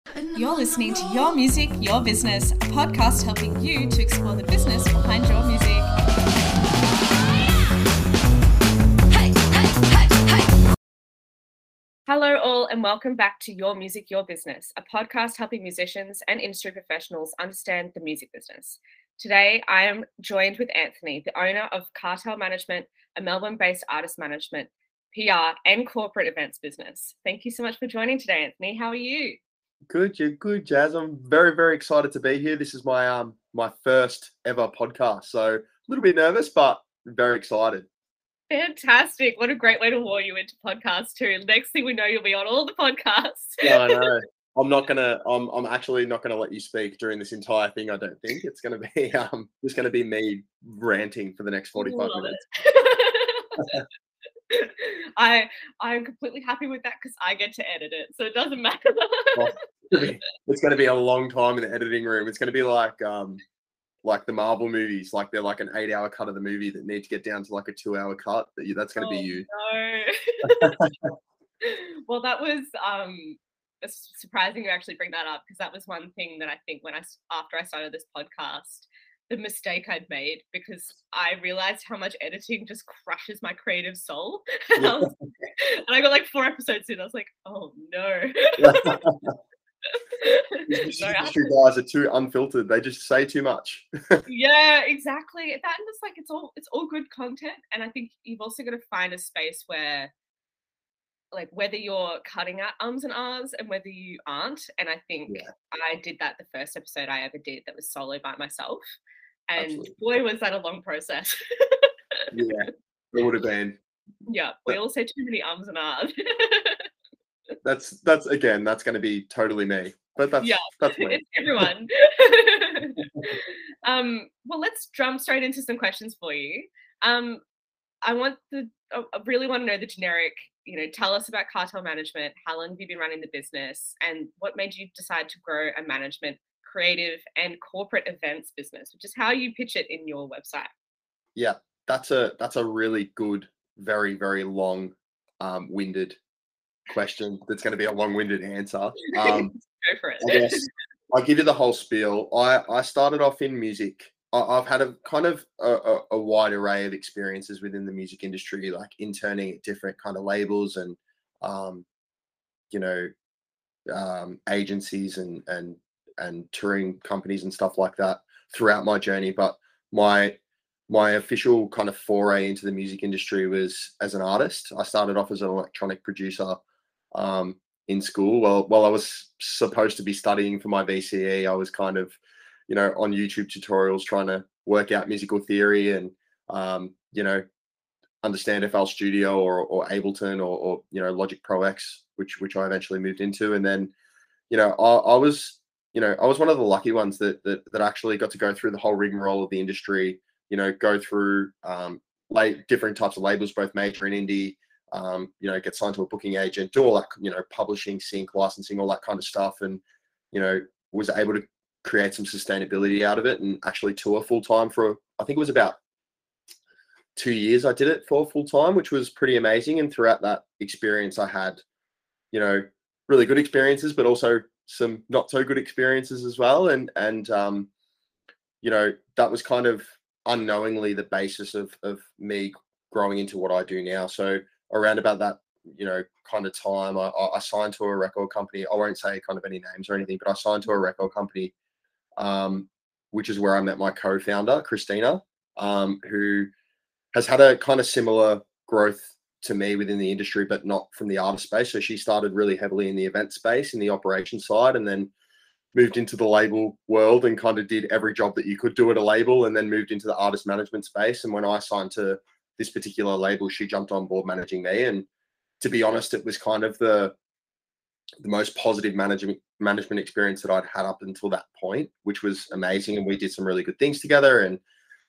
You're listening to Your Music, Your Business, a podcast helping you to explore the business behind your music. Hello all and welcome back to Your Music, Your Business, a podcast helping musicians and industry professionals understand the music business. Today, I am joined with Anthony, the owner of Cartel Management, a Melbourne-based artist management, PR and corporate events business. Thank you so much for joining today, Anthony. How are you? Good, you're good, Jazz. I'm very, very excited to be here. This is my my first ever podcast, so a little bit nervous, but very excited. Fantastic. What a great way to lure you into podcasts too. Next thing we know, you'll be on all the podcasts. No, no. I'm actually not gonna let you speak during this entire thing. I don't think it's gonna be just gonna be me ranting for the next 45 Love minutes. it. I'm completely happy with that because I get to edit it, so it doesn't matter. Oh, it's gonna be a long time in the editing room. It's gonna be like the Marvel movies, like they're like an 8-hour cut of the movie that need to get down to like a 2-hour cut. That's gonna be you. No. Well, that was it's surprising you actually bring that up because that was one thing that I think after I started this podcast, the mistake I'd made because I realized how much editing just crushes my creative soul. Yeah. And I got like 4 episodes in. I was like, oh no. These industry guys are too unfiltered. They just say too much. Yeah, exactly. That and it's like it's all good content. And I think you've also got to find a space where like whether you're cutting out ums and ahs and whether you aren't. And I think I did that the first episode I ever did that was solo by myself. And Absolutely. boy, was that a long process. Yeah, it would have been. Yeah, we all say too many ums and ahs. That's again, that's going to be totally me. But that's Yeah, that's me. it's everyone. Well, let's jump straight into some questions for you. I really want to know the generic, tell us about Cartel Management. How long have you been running the business and what made you decide to grow a management, creative and corporate events business, which is how you pitch it in your website? Yeah, that's a really good, very, very long winded question. That's going to be a long-winded answer. Go for it. I guess I'll give you the whole spiel. I started off in music. I've had a kind of a wide array of experiences within the music industry, like interning at different kind of labels and um, you know agencies and touring companies and stuff like that throughout my journey. But my my official kind of foray into the music industry was as an artist. I started off as an electronic producer in school. Well, while I was supposed to be studying for my VCE, I was kind of, on YouTube tutorials trying to work out musical theory and, understand FL Studio or Ableton or Logic Pro X, which I eventually moved into. And then, I was, I was one of the lucky ones that actually got to go through the whole rigmarole of the industry. Go through different types of labels, both major and indie. Get signed to a booking agent, do all that, publishing, sync, licensing, all that kind of stuff. And, was able to create some sustainability out of it and actually tour full time for, I think it was about 2 years I did it for full time, which was pretty amazing. And throughout that experience, I had, really good experiences, but also some not so good experiences as well. And that was kind of unknowingly the basis of me growing into what I do now. So around about that, kind of time, I signed to a record company. I won't say kind of any names or anything, but I signed to a record company, which is where I met my co-founder, Christina, who has had a kind of similar growth to me within the industry, but not from the artist space. So she started really heavily in the event space, in the operation side, and then moved into the label world and kind of did every job that you could do at a label, and then moved into the artist management space. And when I signed to this particular label, she jumped on board managing me. And to be honest, it was kind of the most positive management experience that I'd had up until that point, which was amazing. And we did some really good things together. And,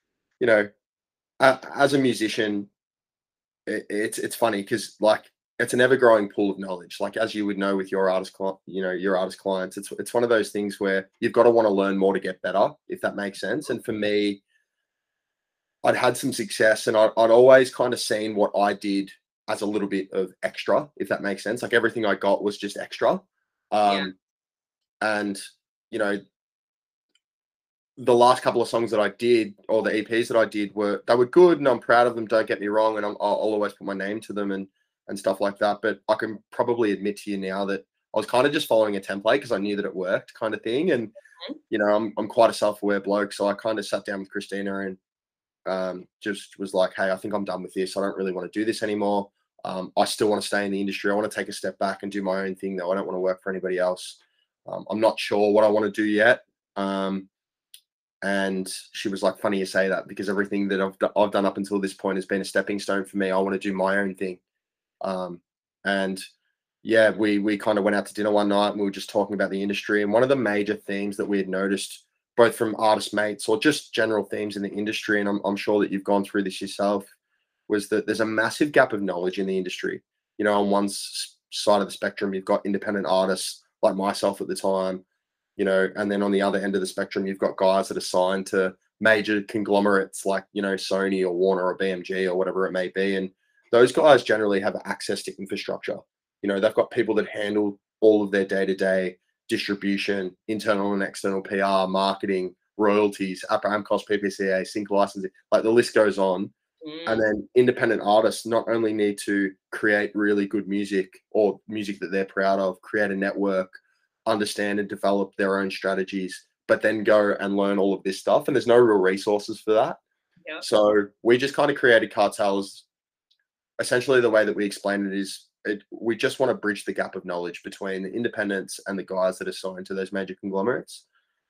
as a musician, it's funny because it's an ever-growing pool of knowledge. Like, as you would know with your artist clients, it's one of those things where you've got to want to learn more to get better, if that makes sense. And for me, I'd had some success and I'd always kind of seen what I did as a little bit of extra, if that makes sense. Like everything I got was just extra. and you know, the last couple of songs that I did, or the EPs that I did, were good, and I'm proud of them. Don't get me wrong, and I'll always put my name to them and stuff like that. But I can probably admit to you now that I was kind of just following a template because I knew that it worked, kind of thing. And you know, I'm quite a self-aware bloke, so I kind of sat down with Christina and just was like, hey, I think I'm done with this. I don't really want to do this anymore. I still want to stay in the industry. I want to take a step back and do my own thing, though. I don't want to work for anybody else. I'm not sure what I want to do yet. And she was like, funny you say that, because everything that I've done up until this point has been a stepping stone for me. I want to do my own thing. And yeah, we kind of went out to dinner one night and we were just talking about the industry. And one of the major themes that we had noticed, both from artist mates or just general themes in the industry, and I'm sure that you've gone through this yourself, was that there's a massive gap of knowledge in the industry. You know, on one side of the spectrum, you've got independent artists like myself at the time, you know, and then on the other end of the spectrum, you've got guys that are signed to major conglomerates like, you know, Sony or Warner or BMG or whatever it may be. And those guys generally have access to infrastructure. You know, they've got people that handle all of their day-to-day distribution, internal and external PR, marketing, royalties, AMCOS, PPCA, sync licensing, like the list goes on. And then independent artists not only need to create really good music or music that they're proud of, create a network, understand and develop their own strategies, but then go and learn all of this stuff. And there's no real resources for that. Yep. So we just kind of created Cartels. Essentially, the way that we explain it is we just want to bridge the gap of knowledge between the independents and the guys that are signed to those major conglomerates.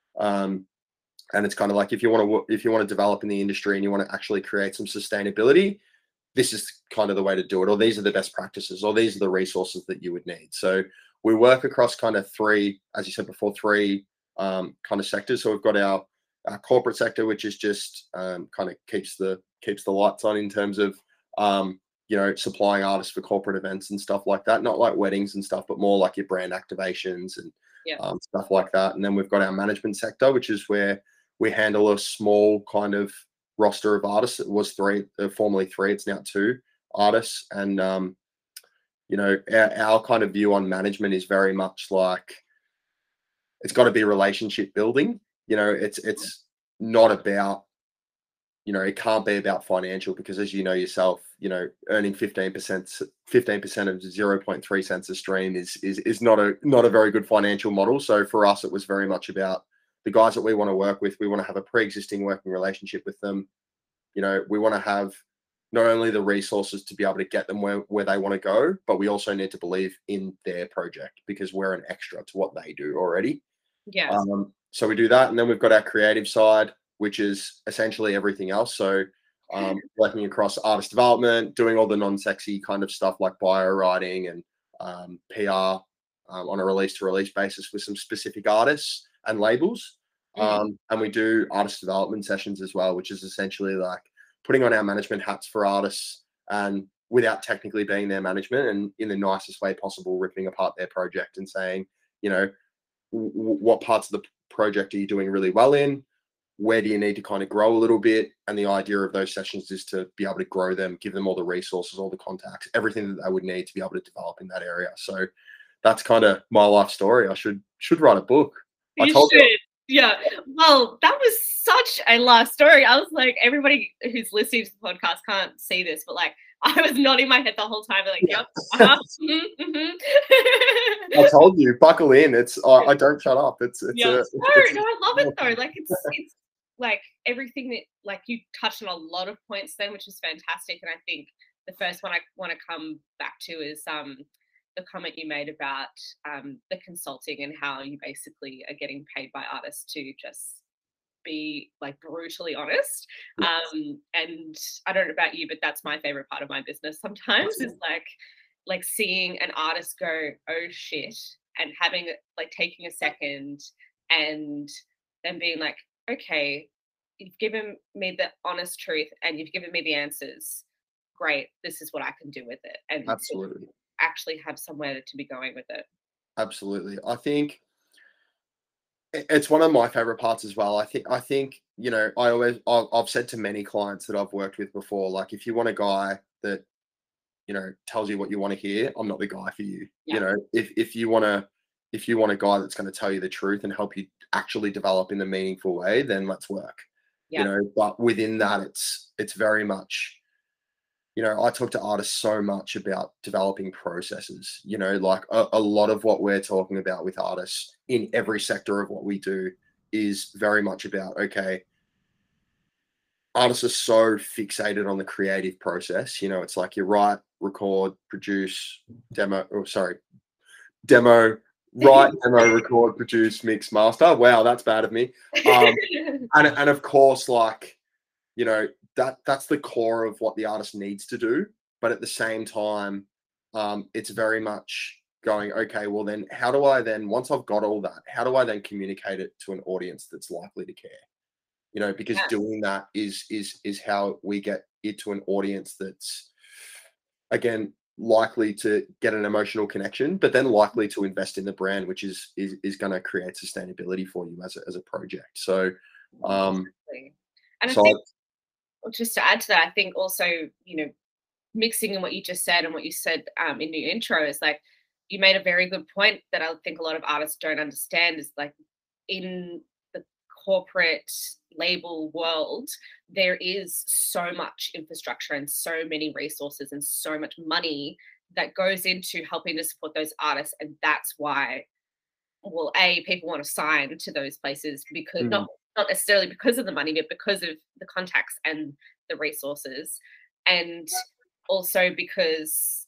And it's kind of like, if you want to develop in the industry and you want to actually create some sustainability, this is kind of the way to do it, or these are the best practices, or these are the resources that you would need. So we work across kind of three, as you said before, three kind of sectors. So we've got our corporate sector, which is just kind of keeps the lights on in terms of you know, supplying artists for corporate events and stuff like that. Not like weddings and stuff, but more like your brand activations and stuff like that. And then we've got our management sector, which is where we handle a small kind of roster of artists. It was formerly three. It's now two artists. And, you know, our kind of view on management is very much like, it's got to be relationship building. You know, it's not about, you know, it can't be about financial, because as you know yourself, you know, earning 15% of 0.3 cents a stream is not a very good financial model. So for us, it was very much about the guys that we want to work with. We want to have a pre-existing working relationship with them. You know, we want to have not only the resources to be able to get them where they want to go, but we also need to believe in their project, because we're an extra to what they do already. Yeah. So we do that. And then we've got our creative side, which is essentially everything else. So working across artist development, doing all the non-sexy kind of stuff like bio writing and PR on a release-to-release basis with some specific artists and labels. And we do artist development sessions as well, which is essentially like putting on our management hats for artists and without technically being their management, and in the nicest way possible, ripping apart their project and saying, you know, what parts of the project are you doing really well in? Where do you need to kind of grow a little bit? And the idea of those sessions is to be able to grow them, give them all the resources, all the contacts, everything that they would need to be able to develop in that area. So that's kind of my life story. I should write a book. You should. Yeah. Well, that was such a life story. I was like, everybody who's listening to the podcast can't see this, but like, I was nodding my head the whole time. Like, yep. I told you, buckle in. I don't shut up. It's no, I love it though. Like it's like everything that, like, you touched on a lot of points then, which is fantastic. And I think the first one I want to come back to is the comment you made about the consulting and how you basically are getting paid by artists to just be like brutally honest. And I don't know about you, but that's my favorite part of my business sometimes. Is like seeing an artist go, oh shit, and having like taking a second and then being like, okay, you've given me the honest truth and you've given me the answers. Great, this is what I can do with it. And absolutely actually have somewhere to be going with it. Absolutely. I think it's one of my favorite parts as well. I think, you know, I've said to many clients that I've worked with before, like, if you want a guy that, you know, tells you what you want to hear, I'm not the guy for you. Yeah. You know, if you want to if you want a guy that's going to tell you the truth and help you actually develop in a meaningful way, then let's work. You know, but within that, it's very much, you know, I talk to artists so much about developing processes. You know, like a lot of what we're talking about with artists in every sector of what we do is very much about, okay, artists are so fixated on the creative process. You know, it's like you write, record, produce, demo, demo, write, demo, record, produce, mix, master. Wow, that's bad of me. And of course, like, you know, that's the core of what the artist needs to do. But at the same time, it's very much going, okay, well then how do I then, once I've got all that, how do I then communicate it to an audience that's likely to care? You know, because doing that is how we get it to an audience that's, again, likely to get an emotional connection, but then likely to invest in the brand, which is going to create sustainability for you as a project. So, Exactly. And so I think, just to add to that, I think also, you know, mixing in what you just said and what you said in your intro is like, you made a very good point that I think a lot of artists don't understand is like, in the corporate label world, there is so much infrastructure and so many resources and so much money that goes into helping to support those artists. And that's why, well, people want to sign to those places because not necessarily because of the money, but because of the contacts and the resources. And also because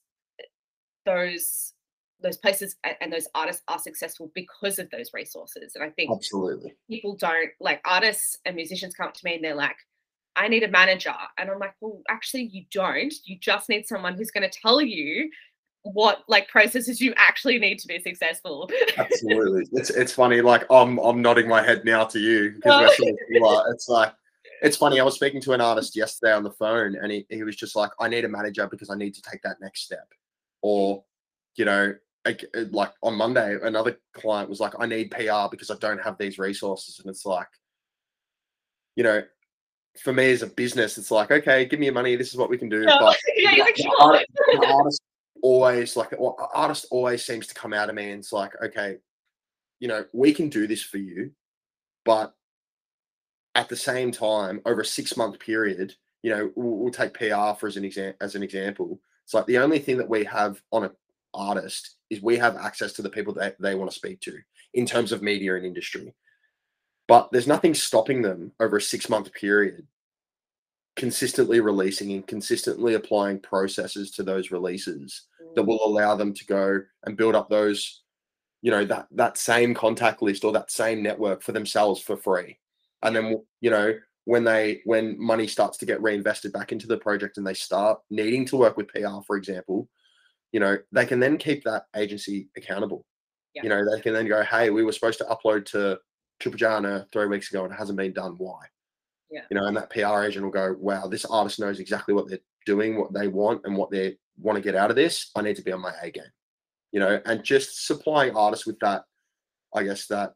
those places and those artists are successful because of those resources. And I think absolutely, people don't, like, artists and musicians come up to me and they're like, I need a manager. And I'm like, well, actually you don't. You just need someone who's going to tell you what like processes you actually need to be successful. absolutely. It's funny. Like I'm nodding my head now to you because we're so similar. It's like, it's funny. I was speaking to an artist yesterday on the phone, and he was just like, I need a manager because I need to take that next step. Or, you know, like on Monday, another client was like, I need PR because I don't have these resources. And it's like, you know, for me as a business, it's like, okay, give me your money. This is what we can do. But the artist always, like, artist always seems to come out of me and it's like, okay, you know, we can do this for you, but at the same time, over a 6-month period, you know, we'll take PR for as an example. It's like the only thing that we have on an artist is we have access to the people that they want to speak to in terms of media and industry. But there's nothing stopping them over a 6-month period consistently releasing and consistently applying processes to those releases that will allow them to go and build up those, you know, that same contact list or that same network for themselves for free. And then, you know, when money starts to get reinvested back into the project and they start needing to work with PR, for example, you know, they can then keep that agency accountable. You know, they can then go, hey, we were supposed to upload to Triple J on Earth 3 weeks ago and it hasn't been done. Why? You know, and that PR agent will go, wow, this artist knows exactly what they're doing, what they want, and what they want to get out of this. I need to be on my A game. You know, and just supplying artists with that, I guess that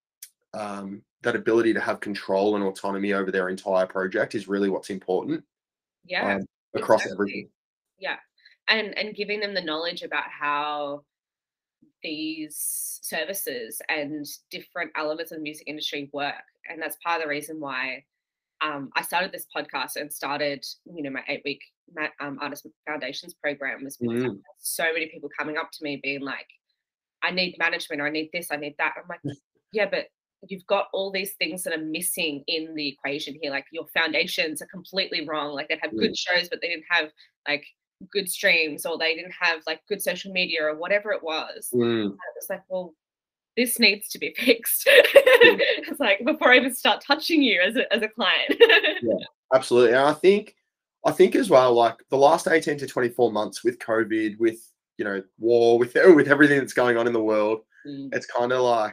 that ability to have control and autonomy over their entire project is really what's important. Across everything. Yeah. And giving them the knowledge about how these services and different elements of the music industry work. And that's part of the reason why I started this podcast and started, you know, my 8-week Artist Foundations program was because so many people coming up to me being like, I need management, or I need this, I need that. I'm like, yeah, but you've got all these things that are missing in the equation here. Like your foundations are completely wrong. Like they'd have good shows, but they didn't have like good streams, or they didn't have like good social media or whatever it was. And it was like, well, this needs to be fixed. It's like before I even start touching you as a client. Yeah, absolutely. And I think as well, like the last 18 to 24 months with COVID, with, you know, war, with everything that's going on in the world, it's kind of like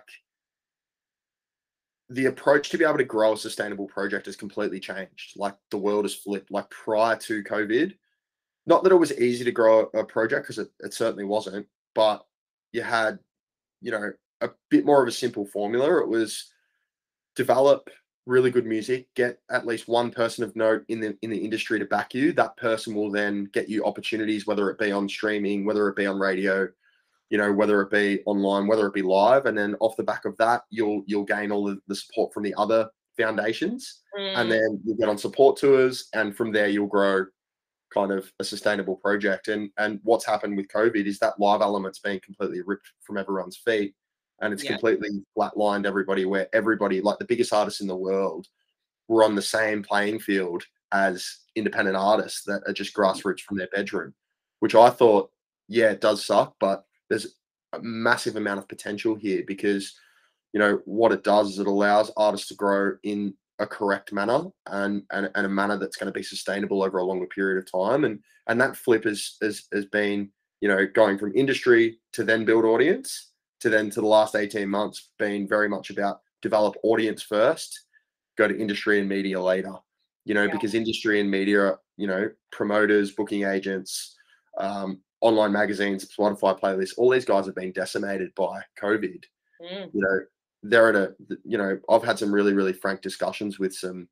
the approach to be able to grow a sustainable project has completely changed. Like the world has flipped. Like prior to COVID, not that it was easy to grow a project, because it certainly wasn't, but you had, you know, a bit more of a simple formula. It was develop really good music, get at least one person of note in the industry to back you. That person will then get you opportunities, whether it be on streaming, whether it be on radio, you know, whether it be online, whether it be live, and then off the back of that, you'll gain all of the support from the other foundations, and then you get on support tours, and from there you'll grow kind of a sustainable project. And what's happened with COVID is that live element's being completely ripped from everyone's feet, and it's completely flatlined everybody, where everybody, like the biggest artists in the world, were on the same playing field as independent artists that are just grassroots from their bedroom, which I thought, yeah, it does suck, but there's a massive amount of potential here, because, you know, what it does is it allows artists to grow in a correct manner, and a manner that's going to be sustainable over a longer period of time. And that flip has been, you know, going from industry to then build audience, to then to the last 18 months being very much about develop audience first, go to industry and media later, you know, because industry and media, you know, promoters, booking agents, online magazines, Spotify playlists, all these guys have been decimated by COVID. You know, they're at a, you know, I've had some really, really frank discussions with some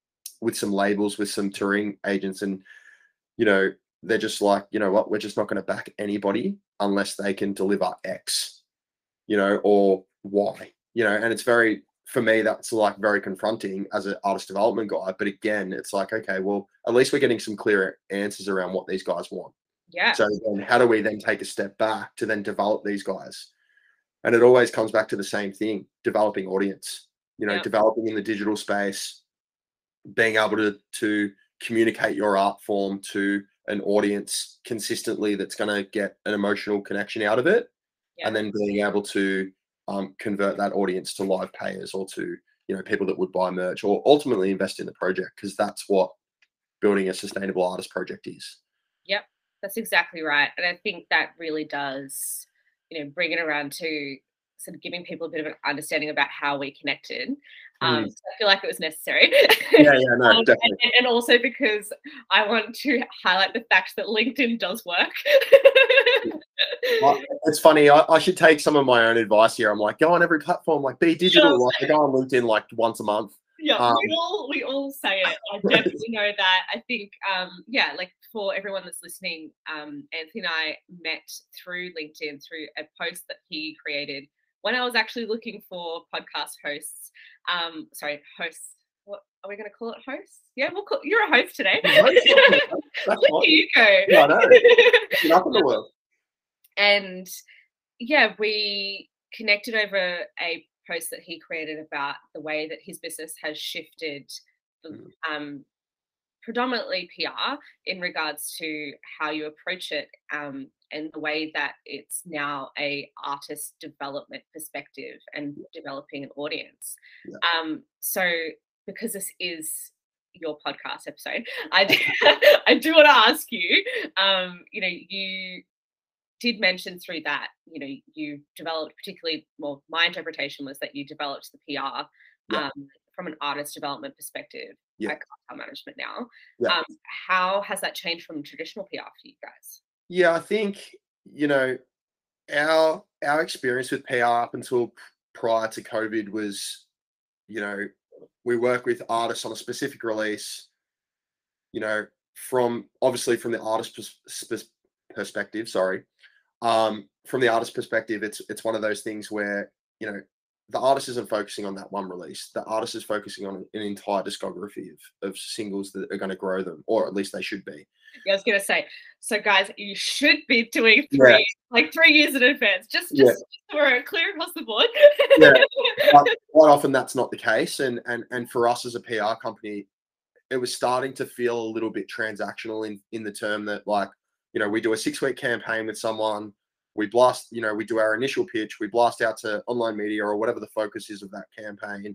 labels, with some touring agents, and, you know, they're just like, you know what, we're just not going to back anybody unless they can deliver X, you know, or Y, you know. And it's very, for me, that's like very confronting as an artist development guy. But again, it's like, okay, well, at least we're getting some clear answers around what these guys want. Yeah. So then how do we then take a step back to then develop these guys? And it always comes back to the same thing: developing audience, you know, developing in the digital space, being able to communicate your art form to an audience consistently that's going to get an emotional connection out of it. And then being able to convert that audience to live payers, or to, you know, people that would buy merch, or ultimately invest in the project, because that's what building a sustainable artist project is. Yep, that's exactly right. And I think that really does, you know, bring it around to sort of giving people a bit of an understanding about how we connected. So I feel like it was necessary. Yeah, no, definitely. And also because I want to highlight the fact that LinkedIn does work. It's funny. I should take some of my own advice here. I'm like, go on every platform, like be digital. Like, I go on LinkedIn like once a month. Yeah, we all say it. I definitely know that. I think, yeah, like for everyone that's listening, Anthony and I met through LinkedIn, through a post that he created when I was actually looking for podcast hosts. Hosts. What are we going to call it? Hosts? Yeah, we'll call. You're a host today. Look at you go. Yeah, I know. Enough in the world. And yeah, we connected over a post that he created about the way that his business has shifted, predominantly PR, in regards to how you approach it, and the way that it's now a artist development perspective and developing an audience. So because this is your podcast episode, I do want to ask you, you know, you did mention through that, you know, you developed, particularly, well, my interpretation was that you developed the PR from an artist development perspective at Cartel Management now. How has that changed from traditional PR for you guys? Yeah, I think, you know, our experience with PR up until prior to COVID was, you know, we work with artists on a specific release, you know, from the artist perspective, sorry. From the artist perspective, it's one of those things where, you know, the artist isn't focusing on that one release. The artist is focusing on an entire discography of singles that are going to grow them, or at least they should be. Yeah, I was going to say, so guys, you should be doing 3 years in advance, just so we're clear across the board. But quite often that's not the case. And for us as a PR company, it was starting to feel a little bit transactional in the term that, like, you know, we do a 6-week campaign with someone, we blast, you know, we do our initial pitch, we blast out to online media or whatever the focus is of that campaign,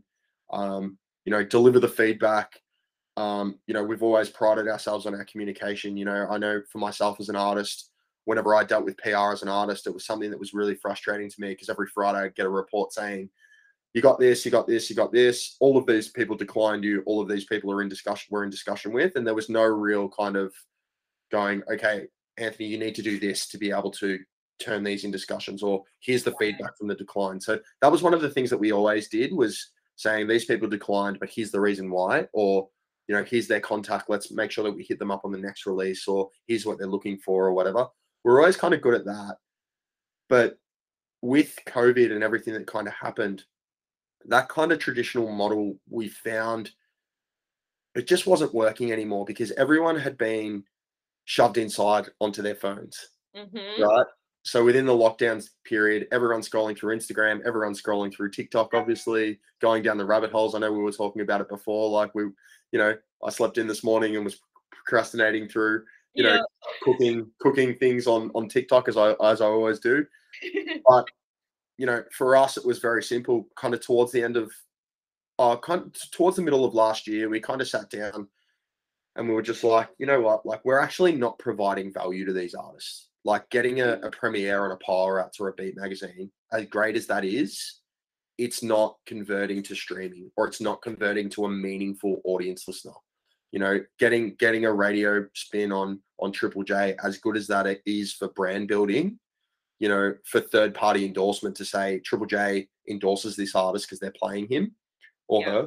you know, deliver the feedback. You know, we've always prided ourselves on our communication. You know, I know for myself as an artist, whenever I dealt with PR as an artist, it was something that was really frustrating to me, because every Friday I'd get a report saying, you got this, you got this, you got this. All of these people declined you. All of these people we're in discussion with. And there was no real kind of going, okay, Anthony, you need to do this to be able to turn these in discussions, or here's the feedback from the decline. So that was one of the things that we always did, was saying these people declined, but here's the reason why, or, you know, here's their contact. Let's make sure that we hit them up on the next release, or here's what they're looking for, or whatever. We're always kind of good at that. But with COVID and everything that kind of happened, that kind of traditional model we found it just wasn't working anymore because everyone had been shoved inside onto their phones, Mm-hmm. right? So within the lockdowns period, everyone's scrolling through Instagram, everyone's scrolling through TikTok, obviously going down the rabbit holes. I know we were talking about it before. Like I slept in this morning and was procrastinating through, you know, Yeah. cooking things on TikTok as I always do. But for us, it was very simple. Kind of towards the end of, towards the middle of last year, we kind of sat down and we were just like, you know what, like we're actually not providing value to these artists. Like getting a premiere on a Power Rats or a Beat Magazine, as great as that is, it's not converting to streaming or it's not converting to a meaningful audience listener. Getting a radio spin on Triple J, as good as that it is for brand building, for third party endorsement to say Triple J endorses this artist because they're playing him or Yeah. her,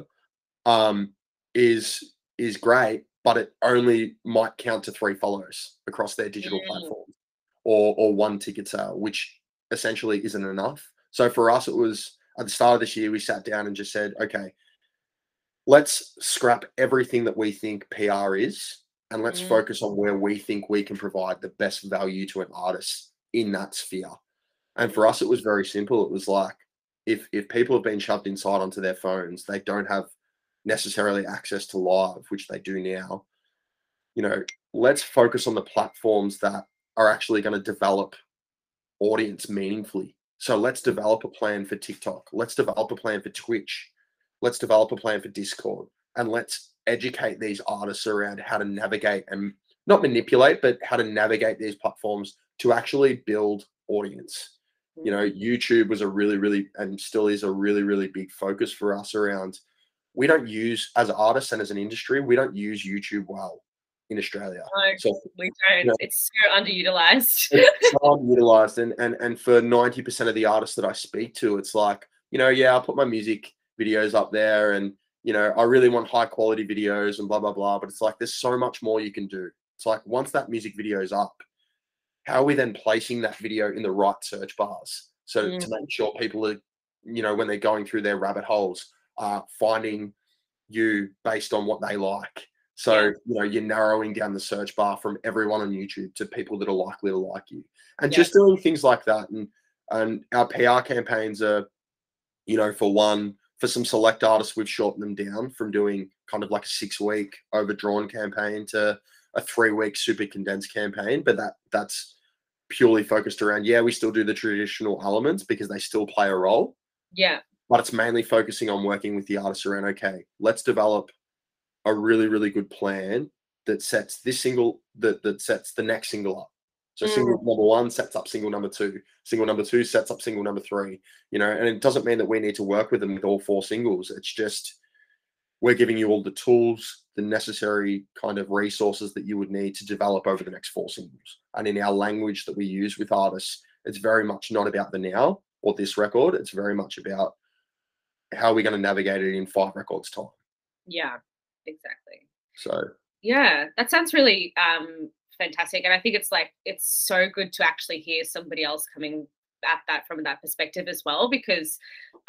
is great, but it only might count to 3 follows across their digital platforms or 1 ticket sale, which essentially isn't enough. So for us, it was at the start of this year, we sat down and just said, okay, let's scrap everything that we think PR is, and let's Mm. focus on where we think we can provide the best value to an artist in that sphere. And for us, it was very simple. It was like, if people have been shoved inside onto their phones, they don't have necessarily access to live, which they do now. Let's focus on the platforms that are actually going to develop audience meaningfully. So let's develop a plan for TikTok. Let's develop a plan for Twitch. Let's develop a plan for Discord. And let's educate these artists around how to navigate and not manipulate, but how to navigate these platforms to actually build audience. YouTube was a really, really, and still is a really, really big focus for us around. We don't use, as artists and as an industry, we don't use YouTube well in Australia. No, So we don't. It's so underutilized. it's so unutilized, and for 90% of the artists that I speak to, it's like, yeah, I'll put my music videos up there, and I really want high quality videos and blah blah blah. But it's like there's so much more you can do. It's like once that music video is up, how are we then placing that video in the right search bars? So to make sure people are, when they're going through their rabbit holes, finding you based on what they like. So, you're narrowing down the search bar from everyone on YouTube to people that are likely to like you. And just doing things like that. And our PR campaigns are, for some select artists, we've shortened them down from doing kind of like a 6-week overdrawn campaign to a 3-week super condensed campaign. But that's purely focused around, we still do the traditional elements because they still play a role. Yeah. But it's mainly focusing on working with the artists around, okay, let's develop a really, really good plan that sets this single, that sets the next single up. So single number 1 sets up single number 2. Single number 2 sets up single number 3. And it doesn't mean that we need to work with them with all 4 singles. It's just we're giving you all the tools, the necessary kind of resources that you would need to develop over the next 4 singles. And in our language that we use with artists, it's very much not about the now or this record. It's very much about how are we going to navigate it in 5 records time. Yeah, exactly. So yeah, that sounds really fantastic. And I think it's so good to actually hear somebody else coming at that from that perspective as well, because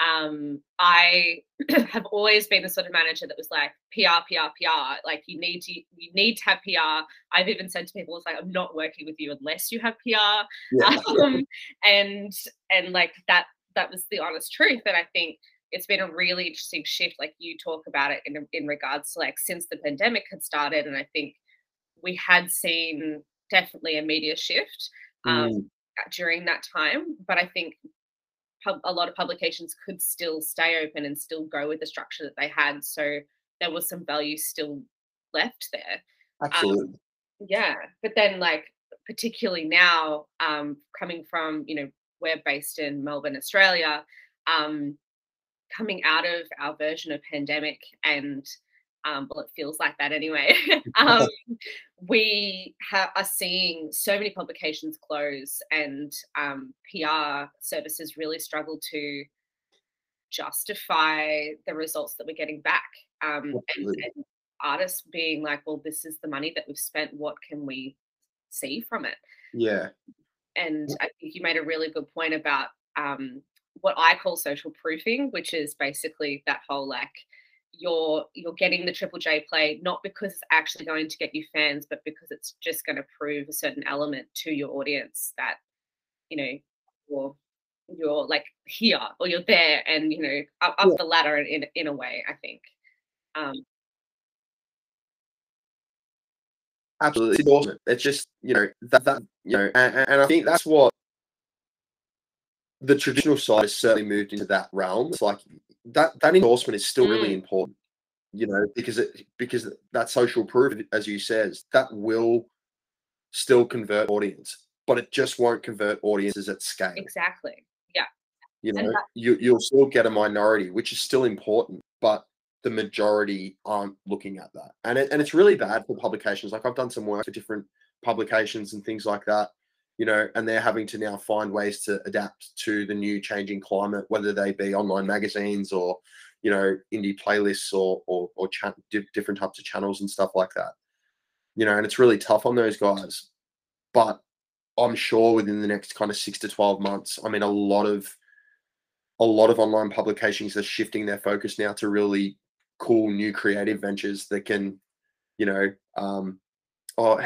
I have always been the sort of manager that was like PR. Like you need to have PR. I've even said to people, it's like, I'm not working with you unless you have PR. And like that was the honest truth. And I think it's been a really interesting shift, like you talk about it in regards to like since the pandemic had started. And I think we had seen definitely a media shift during that time. But I think a lot of publications could still stay open and still go with the structure that they had. So there was some value still left there. absolutely. But then like, particularly now, coming from, we're based in Melbourne, Australia, coming out of our version of pandemic and well, it feels like that anyway. We are seeing so many publications close, and PR services really struggle to justify the results that we're getting back. And artists being like, well, this is the money that we've spent. What can we see from it? Yeah. And I think you made a really good point about what I call social proofing, which is basically that whole like you're getting the Triple J play not because it's actually going to get you fans, but because it's just going to prove a certain element to your audience that you know you're like here or you're there, and up Yeah, the ladder in a way. I think. Um, absolutely. It's endorsement. It's just, and I think that's what the traditional side has certainly moved into that realm. It's like that endorsement is still really mm, important, because that social proof, as you says, that will still convert audience, but it just won't convert audiences at scale. exactly. Yeah, You and know, you'll still get a minority, which is still important, but the majority aren't looking at that, and it's really bad for publications. Like I've done some work for different publications and things like that, and they're having to now find ways to adapt to the new changing climate, whether they be online magazines or indie playlists or different types of channels and stuff like that. And it's really tough on those guys, but I'm sure within the next kind of 6 to 12 months, I mean, a lot of online publications are shifting their focus now to really cool new creative ventures that can, you know, or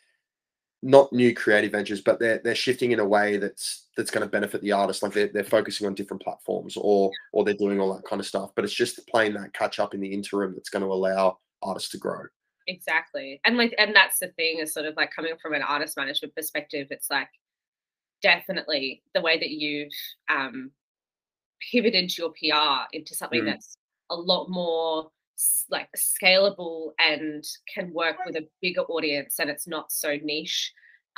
not new creative ventures, but they're shifting in a way that's going to benefit the artist. Like they're focusing on different platforms, or they're doing all that kind of stuff. But it's just playing that catch up in the interim that's going to allow artists to grow. exactly. And that's the thing, is sort of like coming from an artist management perspective. It's like definitely the way that you've pivot into your PR into something Mm, that's a lot more like scalable and can work with a bigger audience, and it's not so niche,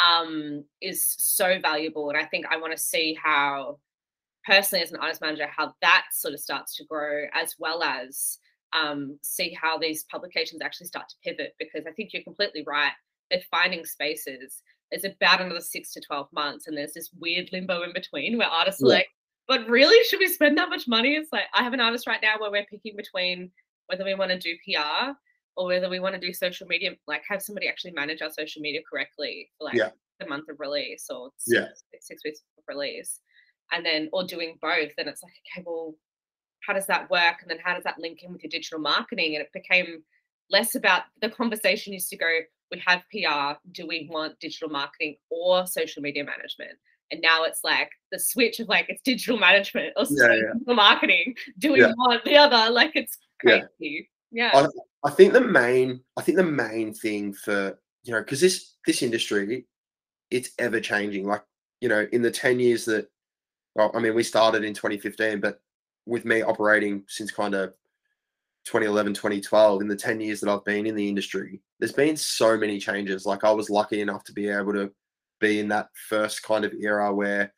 is so valuable. And I think I want to see how, personally as an artist manager, how that sort of starts to grow, as well as see how these publications actually start to pivot, because I think you're completely right. They're finding spaces. There's about another 6 to 12 months, and there's this weird limbo in between where artists are yeah, like, but really, should we spend that much money? It's like, I have an artist right now where we're picking between whether we want to do PR or whether we want to do social media, like have somebody actually manage our social media correctly for like yeah, the month of release or yeah, 6 weeks of release, and then or doing both. And it's like, okay, well, how does that work? And then how does that link in with your digital marketing? And it became less about, the conversation used to go, we have PR, do we want digital marketing or social media management? And now it's like the switch of like, it's digital management or yeah, sorry, yeah, digital marketing. Do we yeah, want the other? Like, it's yeah. crazy. Yeah. I, I think the main thing for, because this industry, it's ever changing. Like, in the 10 years that, well, I mean, we started in 2015, but with me operating since kind of 2011, 2012, in the 10 years that I've been in the industry, there's been so many changes. Like I was lucky enough to be able to be in that first kind of era where,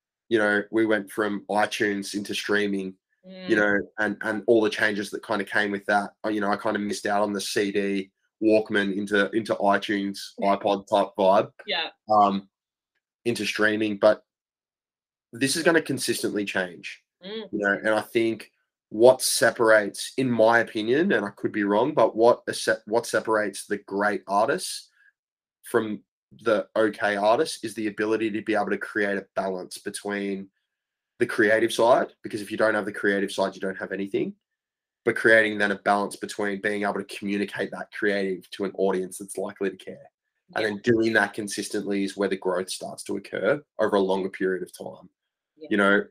we went from iTunes into streaming, Mm, and all the changes that kind of came with that. I kind of missed out on the CD Walkman into iTunes, iPod type vibe, yeah. um, into streaming. But this is going to consistently change, Mm, and I think what separates, in my opinion, and I could be wrong, but what separates the great artists from the okay artists is the ability to be able to create a balance between the creative side, because if you don't have the creative side, you don't have anything. But creating then a balance between being able to communicate that creative to an audience that's likely to care. And yeah. then doing that consistently is where the growth starts to occur over a longer period of time. Yeah. You know,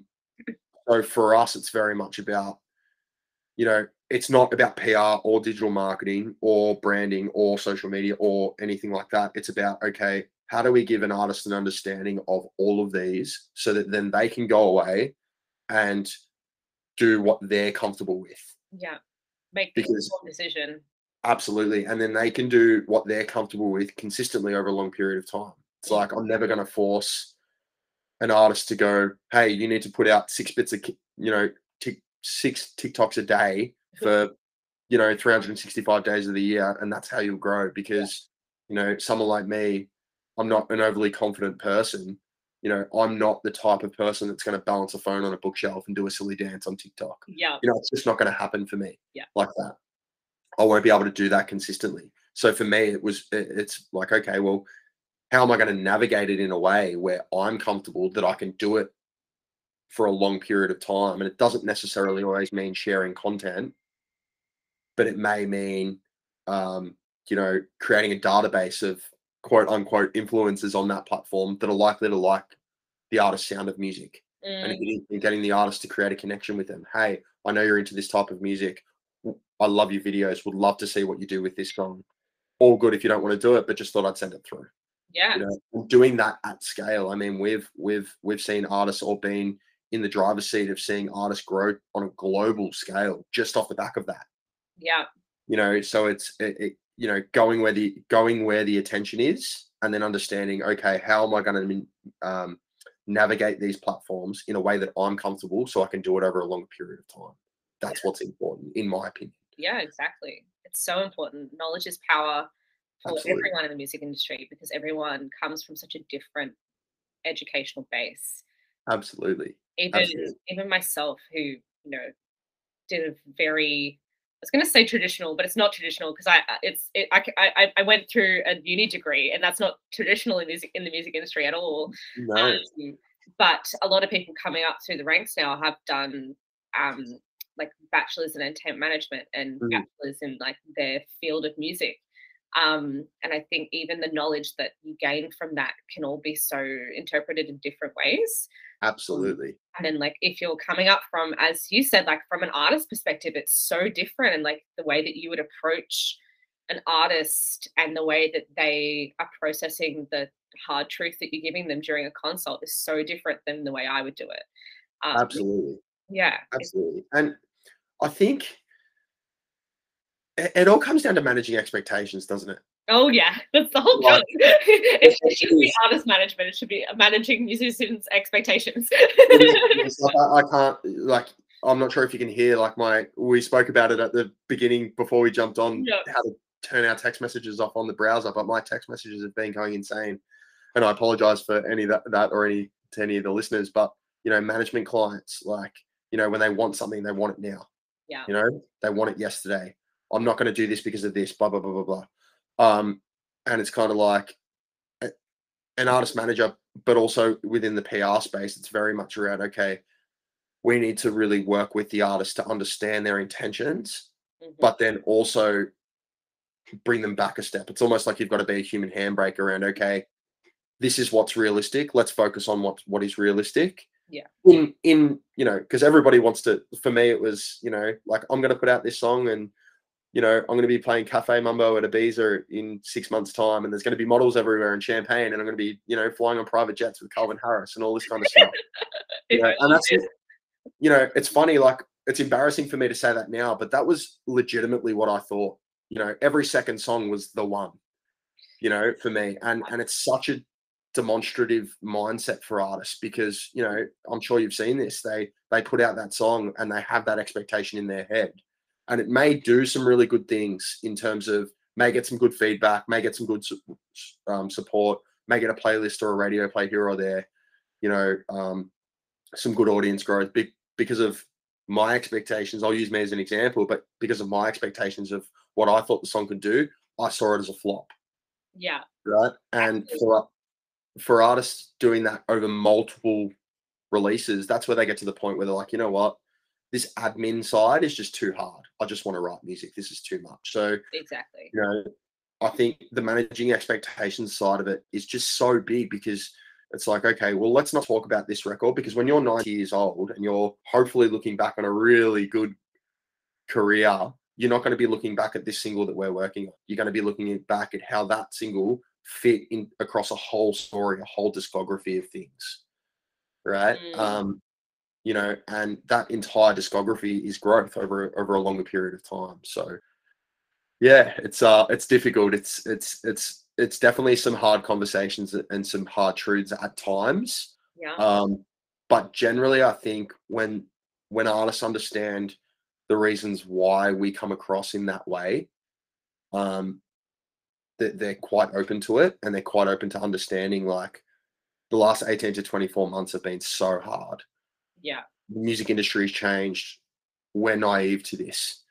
so for us, it's very much about, it's not about PR or digital marketing or branding or social media or anything like that. It's about, okay, how do we give an artist an understanding of all of these so that then they can go away and do what they're comfortable with? Yeah. Make the Because informed decision. absolutely. And then they can do what they're comfortable with consistently over a long period of time. It's Mm, like, I'm never going to force an artist to go, hey, you need to put out 6 bits of, 6 TikToks a day for, 365 days of the year. And that's how you'll grow. Because, someone like me, I'm not an overly confident person. I'm not the type of person that's going to balance a phone on a bookshelf and do a silly dance on TikTok. yeah. It's just not going to happen for me Yeah. like that. I won't be able to do that consistently. So for me, it's like, okay, well, how am I going to navigate it in a way where I'm comfortable that I can do it for a long period of time? And it doesn't necessarily always mean sharing content, but it may mean, creating a database of quote unquote influencers on that platform that are likely to like the artist's sound of music. And getting the artist to create a connection with them. Hey, I know you're into this type of music. I love your videos. Would love to see what you do with this song. All good if you don't want to do it, but just thought I'd send it through. Yeah. Doing that at scale. I mean, we've seen artists, or been in the driver's seat of seeing artists grow on a global scale just off the back of that. Yeah. So it's going where the attention is, and then understanding, okay, how am I going to navigate these platforms in a way that I'm comfortable so I can do it over a longer period of time. That's what's important, in my opinion. Yeah, exactly. It's so important. Knowledge is power for everyone in the music industry, because everyone comes from such a different educational base. Absolutely. Even myself, who did a very, I was going to say traditional, but it's not traditional, because I went through a uni degree, and that's not traditional in the music industry at all. No. But a lot of people coming up through the ranks now have done like bachelors in entertainment management and bachelors in like their field of music. And I think even the knowledge that you gain from that can all be so interpreted in different ways. Absolutely. And then like if you're coming up from, as you said, like from an artist perspective, it's so different. And like the way that you would approach an artist and the way that they are processing the hard truth that you're giving them during a consult is so different than the way I would do it. Absolutely. Yeah. Absolutely. And I think it all comes down to managing expectations, doesn't it? Oh yeah, that's the whole point. It shouldn't be artist management. It should be managing musicians' expectations. I can't, I'm not sure if you can hear, we spoke about it at the beginning before we jumped on, how to turn our text messages off on the browser, but my text messages have been going insane. And I apologize for any of that or to any of the listeners, but, management clients, when they want something, they want it now. Yeah. They want it yesterday. I'm not going to do this because of this, blah, blah, blah, blah, blah. And it's kind of like an artist manager, but also within the PR space, it's very much around, okay, we need to really work with the artist to understand their intentions, but then also bring them back a step. It's almost like you've got to be a human handbrake around, okay, this is what's realistic. Let's focus on what is realistic. Yeah. Because everybody wants to, for me, it was, I'm going to put out this song and, I'm going to be playing Cafe Mambo at Ibiza in 6 months' time, and there's going to be models everywhere in Champagne, and I'm going to be, flying on private jets with Calvin Harris and all this kind of stuff. And that's, it's funny, it's embarrassing for me to say that now, but that was legitimately what I thought. Every second song was the one, for me. And it's such a demonstrative mindset for artists because, I'm sure you've seen this. They put out that song and they have that expectation in their head. And it may do some really good things in terms of may get some good feedback, may get some good support, may get a playlist or a radio play here or there, some good audience growth because of my expectations. I'll use me as an example, but because of my expectations of what I thought the song could do, I saw it as a flop. Yeah. Right. And for artists doing that over multiple releases, that's where they get to the point where they're like, you know what? This admin side is just too hard. I just want to write music. This is too much. So exactly. I think the managing expectations side of it is just so big because it's like, okay, well, let's not talk about this record because when you're 90 years old and you're hopefully looking back on a really good career, you're not going to be looking back at this single that we're working on. You're going to be looking back at how that single fit in across a whole story, a whole discography of things. Right. And that entire discography is growth over a longer period of time. So yeah, it's difficult. It's definitely some hard conversations and some hard truths at times. Yeah. But generally I think when artists understand the reasons why we come across in that way, that they're quite open to it and they're quite open to understanding like the last 18 to 24 months have been so hard. Yeah. The music industry has changed. We're naive to this,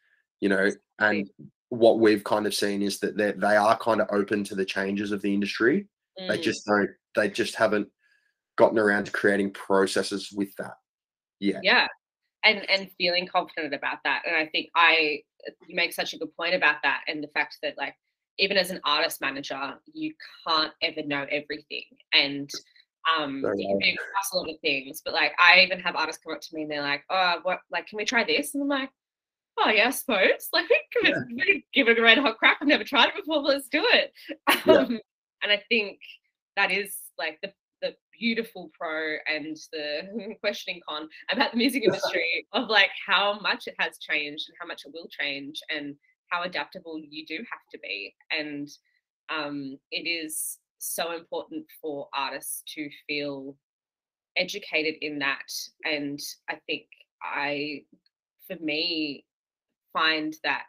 and what we've kind of seen is that they are kind of open to the changes of the industry. They Mm, just don't. They just haven't gotten around to creating processes with that yet. yeah. And feeling confident about that. And I think you make such a good point about that, and the fact that, like, even as an artist manager, you can't ever know everything, and you can be across a lot of things. But like, I even have artists come up to me and they're like, "Oh, what? Like, can we try this?" And I'm like, "Oh yeah, I suppose. Like, we could give it a red hot crack. I've never tried it before, but let's do it." Yeah, And I think that is like the beautiful pro and the questioning con about the music industry, of like how much it has changed and how much it will change, and how adaptable you do have to be. And it is so important for artists to feel educated in that. And I think for me, find that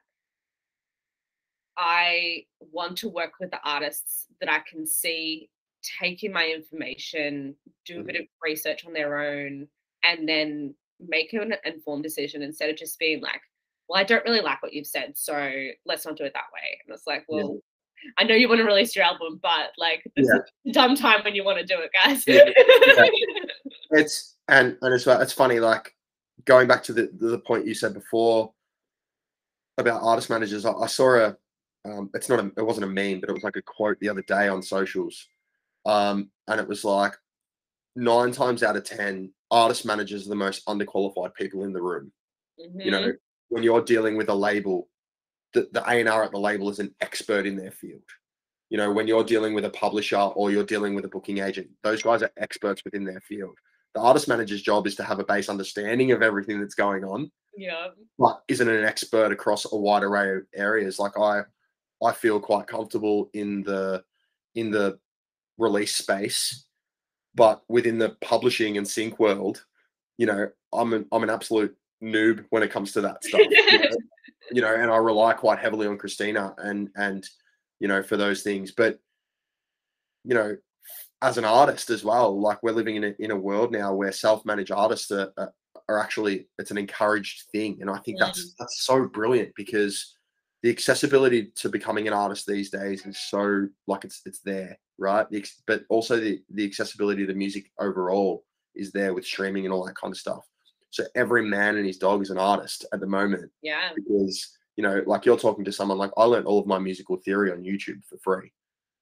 I want to work with the artists that I can see take in my information, do a bit mhm, of research on their own, and then make an informed decision, instead of just being like, "Well, I don't really like what you've said, so let's not do it that way." And it's like, yeah, "Well, I know you want to release your album, but like, this yeah, is a dumb time when you want to do it, guys." yeah, yeah. It's it's funny, like going back to the point you said before about artist managers. I saw it wasn't a meme, but it was like a quote the other day on socials. And it was like 9 times out of 10, artist managers are the most underqualified people in the room. You know, Hmm. when you're dealing with a label, the A&R at the label is an expert in their field. You know, when you're dealing with a publisher or you're dealing with a booking agent, those guys are experts within their field. The artist manager's job is to have a base understanding of everything that's going on, Yeah. but isn't an expert across a wide array of areas. Like I feel quite comfortable in the release space, but within the publishing and sync world, you know, I'm an absolute noob when it comes to that stuff. And I rely quite heavily on Christina and for those things. But you know, as an artist as well, like we're living in a world now where self-managed artists are actually, it's an encouraged thing, and I think Mm, that's so brilliant because the accessibility to becoming an artist these days is so, like, it's there, right? But also the accessibility to music overall is there with streaming and all that kind of stuff. So every man and his dog is an artist at the moment yeah. because like you're talking to someone, like I learned all of my musical theory on YouTube for free.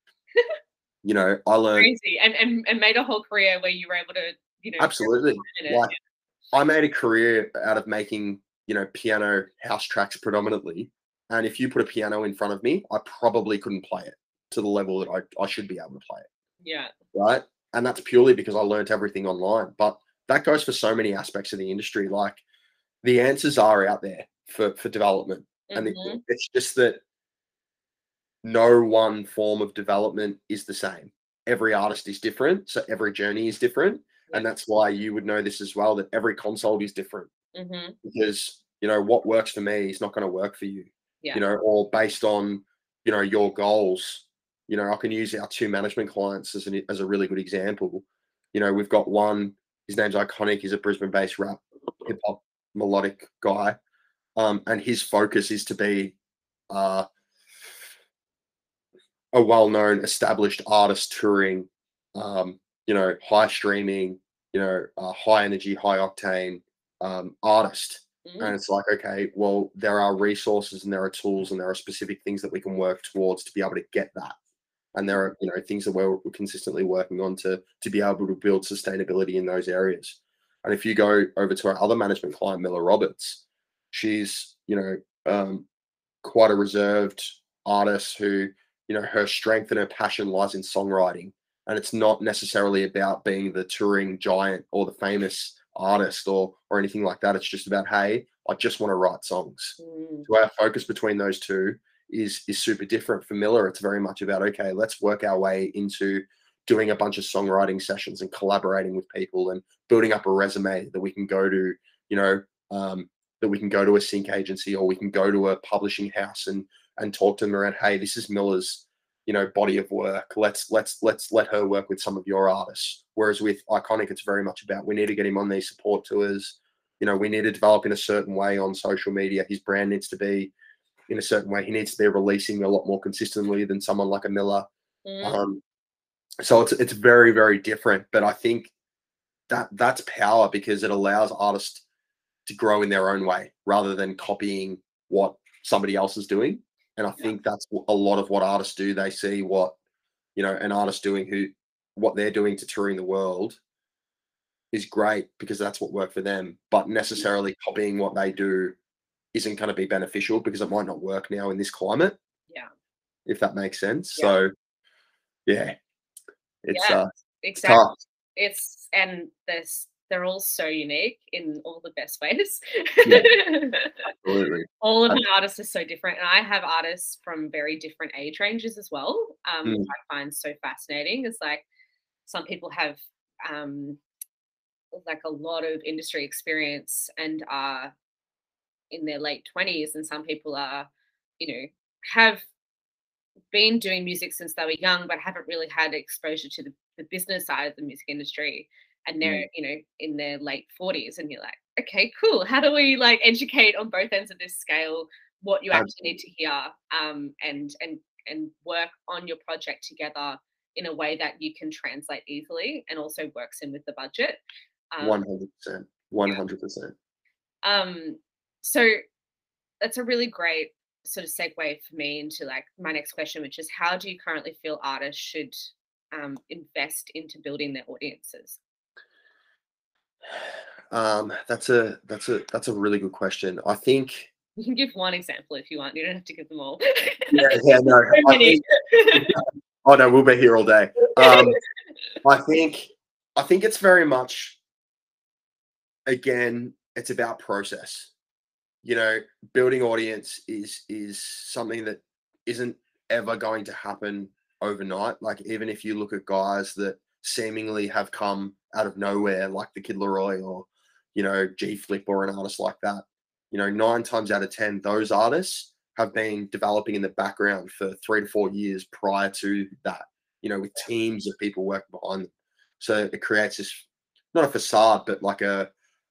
I learned Crazy. And made a whole career where you were able to, absolutely. in it. Like I made a career out of making, piano house tracks predominantly. And if you put a piano in front of me, I probably couldn't play it to the level that I should be able to play it. Yeah. Right. And that's purely because I learned everything online. But that goes for so many aspects of the industry. Like the answers are out there for development. And Mhm. it's just that no one form of development is the same. Every artist is different. So every journey is different. Yeah. And that's why you would know this as well, that every console is different Mhm. because what works for me is not going to work for you, Yeah. or based on your goals. I can use our two management clients as a really good example. We've got one, his name's Iconic. He's a Brisbane based rap hip hop melodic guy, and his focus is to be uh, a well-known established artist touring, high streaming, high energy, high octane artist. And Mhm. it's like, okay, well, there are resources and there are tools and there are specific things that we can work towards to be able to get that. And there are, things that we're consistently working on to be able to build sustainability in those areas. And if you go over to our other management client, Miller Roberts, she's, quite a reserved artist who, her strength and her passion lies in songwriting. And it's not necessarily about being the touring giant or the famous artist or anything like that. It's just about, hey, I just want to write songs. Mm. So our focus between those two is super different. For Miller, it's very much about, okay, let's work our way into doing a bunch of songwriting sessions and collaborating with people and building up a resume that we can go to, you know, um, that we can go to a sync agency or we can go to a publishing house and talk to them around, hey, this is Miller's, body of work. Let's let her work with some of your artists. Whereas with Iconic, it's very much about, we need to get him on these support tours. We need to develop in a certain way on social media. His brand needs to be in a certain way. He needs to be releasing a lot more consistently than someone like a Miller. Mhm. Um, So it's very, very different. But I think that's power, because it allows artists to grow in their own way rather than copying what somebody else is doing. And I think that's a lot of what artists do. They see what, an artist doing, what they're doing to touring the world is great because that's what worked for them. But necessarily copying what they do isn't going to be beneficial because it might not work now in this climate, Yeah. if that makes sense. Yeah. So yeah, it's Yeah, it's exactly. tough. And they're all so unique in all the best ways. Yeah, absolutely. All of my artists are so different, and I have artists from very different age ranges as well, which I find so fascinating. It's like some people have like a lot of industry experience and are in their late 20s, and some people are, have been doing music since they were young but haven't really had exposure to the business side of the music industry, and they're in their late 40s, and you're like, okay, cool, how do we like educate on both ends of this scale what you actually need to hear, and work on your project together in a way that you can translate easily and also works in with the budget. 100%. 100%. So that's a really great sort of segue for me into like my next question, which is how do you currently feel artists should invest into building their audiences? That's a really good question. I think. You can give one example if you want. You don't have to give them all. Yeah, no. Oh no, we'll be here all day. I think it's very much, again, it's about process. Building audience is something that isn't ever going to happen overnight. Like, even if you look at guys that seemingly have come out of nowhere, like the Kid Laroi or, G Flip or an artist like that, 9 times out of 10, those artists have been developing in the background for 3 to 4 years prior to that, with teams of people working behind them. So it creates this, not a facade, but like a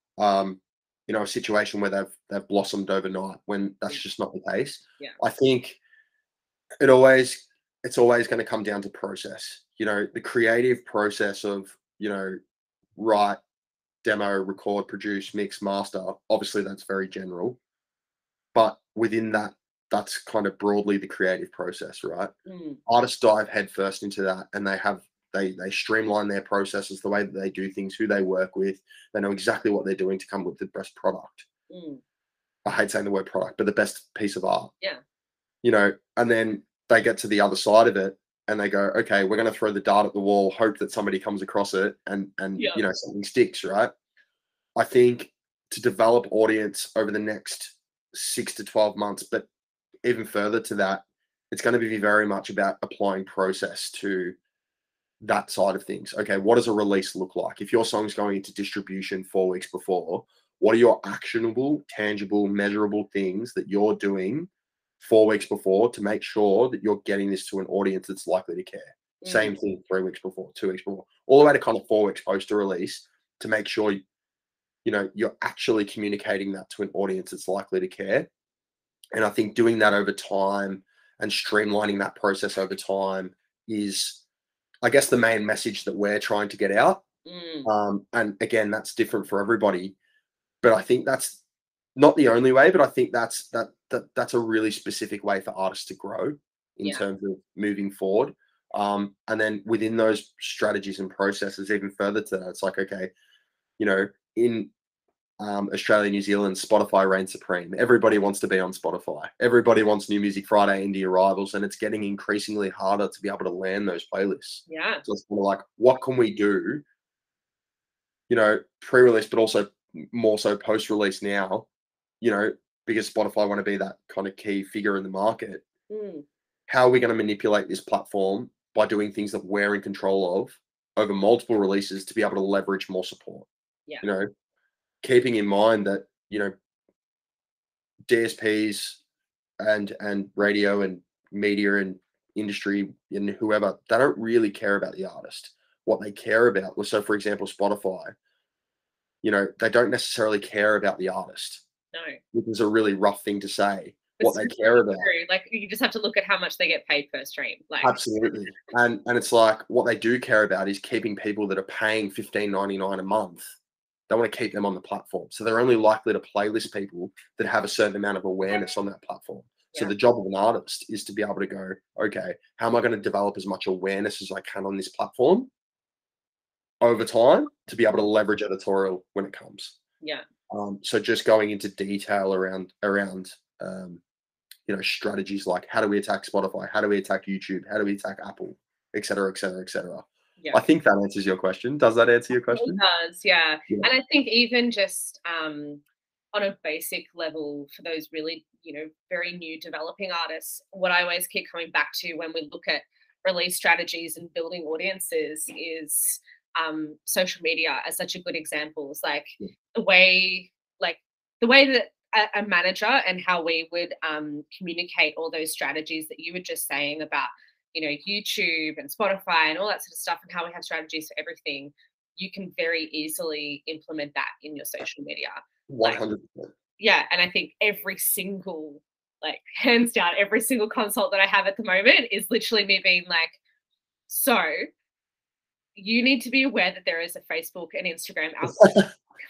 situation where they've blossomed overnight, when that's just not the case. Yeah. I think it's always going to come down to process. The creative process of, write, demo, record, produce, mix, master. Obviously, that's very general, but within that, that's kind of broadly the creative process, right? Artists dive headfirst into that, and they streamline their processes, the way that they do things, who they work with. They know exactly what they're doing to come with the best product. I hate saying the word product, but the best piece of art. Yeah. And then they get to the other side of it and they go, okay, we're going to throw the dart at the wall, hope that somebody comes across it and something sticks, right? I think to develop audience over the next 6 to 12 months, but even further to that, it's going to be very much about applying process to that side of things. Okay, what does a release look like? If your song's going into distribution 4 weeks before, what are your actionable, tangible, measurable things that you're doing 4 weeks before to make sure that you're getting this to an audience that's likely to care? Same thing 3 weeks before, 2 weeks before, all the way to kind of 4 weeks post a release, to make sure you're actually communicating that to an audience that's likely to care. And I think doing that over time and streamlining that process over time is, I guess, the main message that we're trying to get out. And again, that's different for everybody, but I think that's not the only way. But I think that's a really specific way for artists to grow in terms of moving forward. And then within those strategies and processes, even further to that, it's like, okay, in Australia, New Zealand, Spotify reigns supreme. Everybody wants to be on Spotify. Everybody wants New Music Friday indie arrivals, and it's getting increasingly harder to be able to land those playlists. Yeah. So it's kind of like, what can we do? Pre-release, but also more so post-release now. Because Spotify want to be that kind of key figure in the market. How are we going to manipulate this platform by doing things that we're in control of over multiple releases to be able to leverage more support? Yeah. Keeping in mind that, DSPs and radio and media and industry and whoever, they don't really care about the artist. What they care about was, so for example, Spotify, they don't necessarily care about the artist. No. Which is a really rough thing to say. what they care about. True. Like you just have to look at how much they get paid per stream. Like Absolutely. And it's like what they do care about is keeping people that are paying $15.99 a month. They want to keep them on the platform. So they're only likely to playlist people that have a certain amount of awareness on that platform. So the job of an artist is to be able to go, okay, how am I going to develop as much awareness as I can on this platform over time to be able to leverage editorial when it comes. Yeah. So just going into detail around strategies like how do we attack Spotify, how do we attack YouTube, how do we attack Apple, et cetera, et cetera, et cetera. Yeah. I think that answers your question. Does that answer your question? It does, yeah. And I think even just on a basic level for those really, very new developing artists, what I always keep coming back to when we look at release strategies and building audiences is social media as such a good example. It's like the way that a manager and how we would communicate all those strategies that you were just saying about, YouTube and Spotify and all that sort of stuff, and how we have strategies for everything, you can very easily implement that in your social media. 100%. Yeah. And I think every single, hands down, every single consult that I have at the moment is literally me being like, so you need to be aware that there is a Facebook and Instagram algorithm.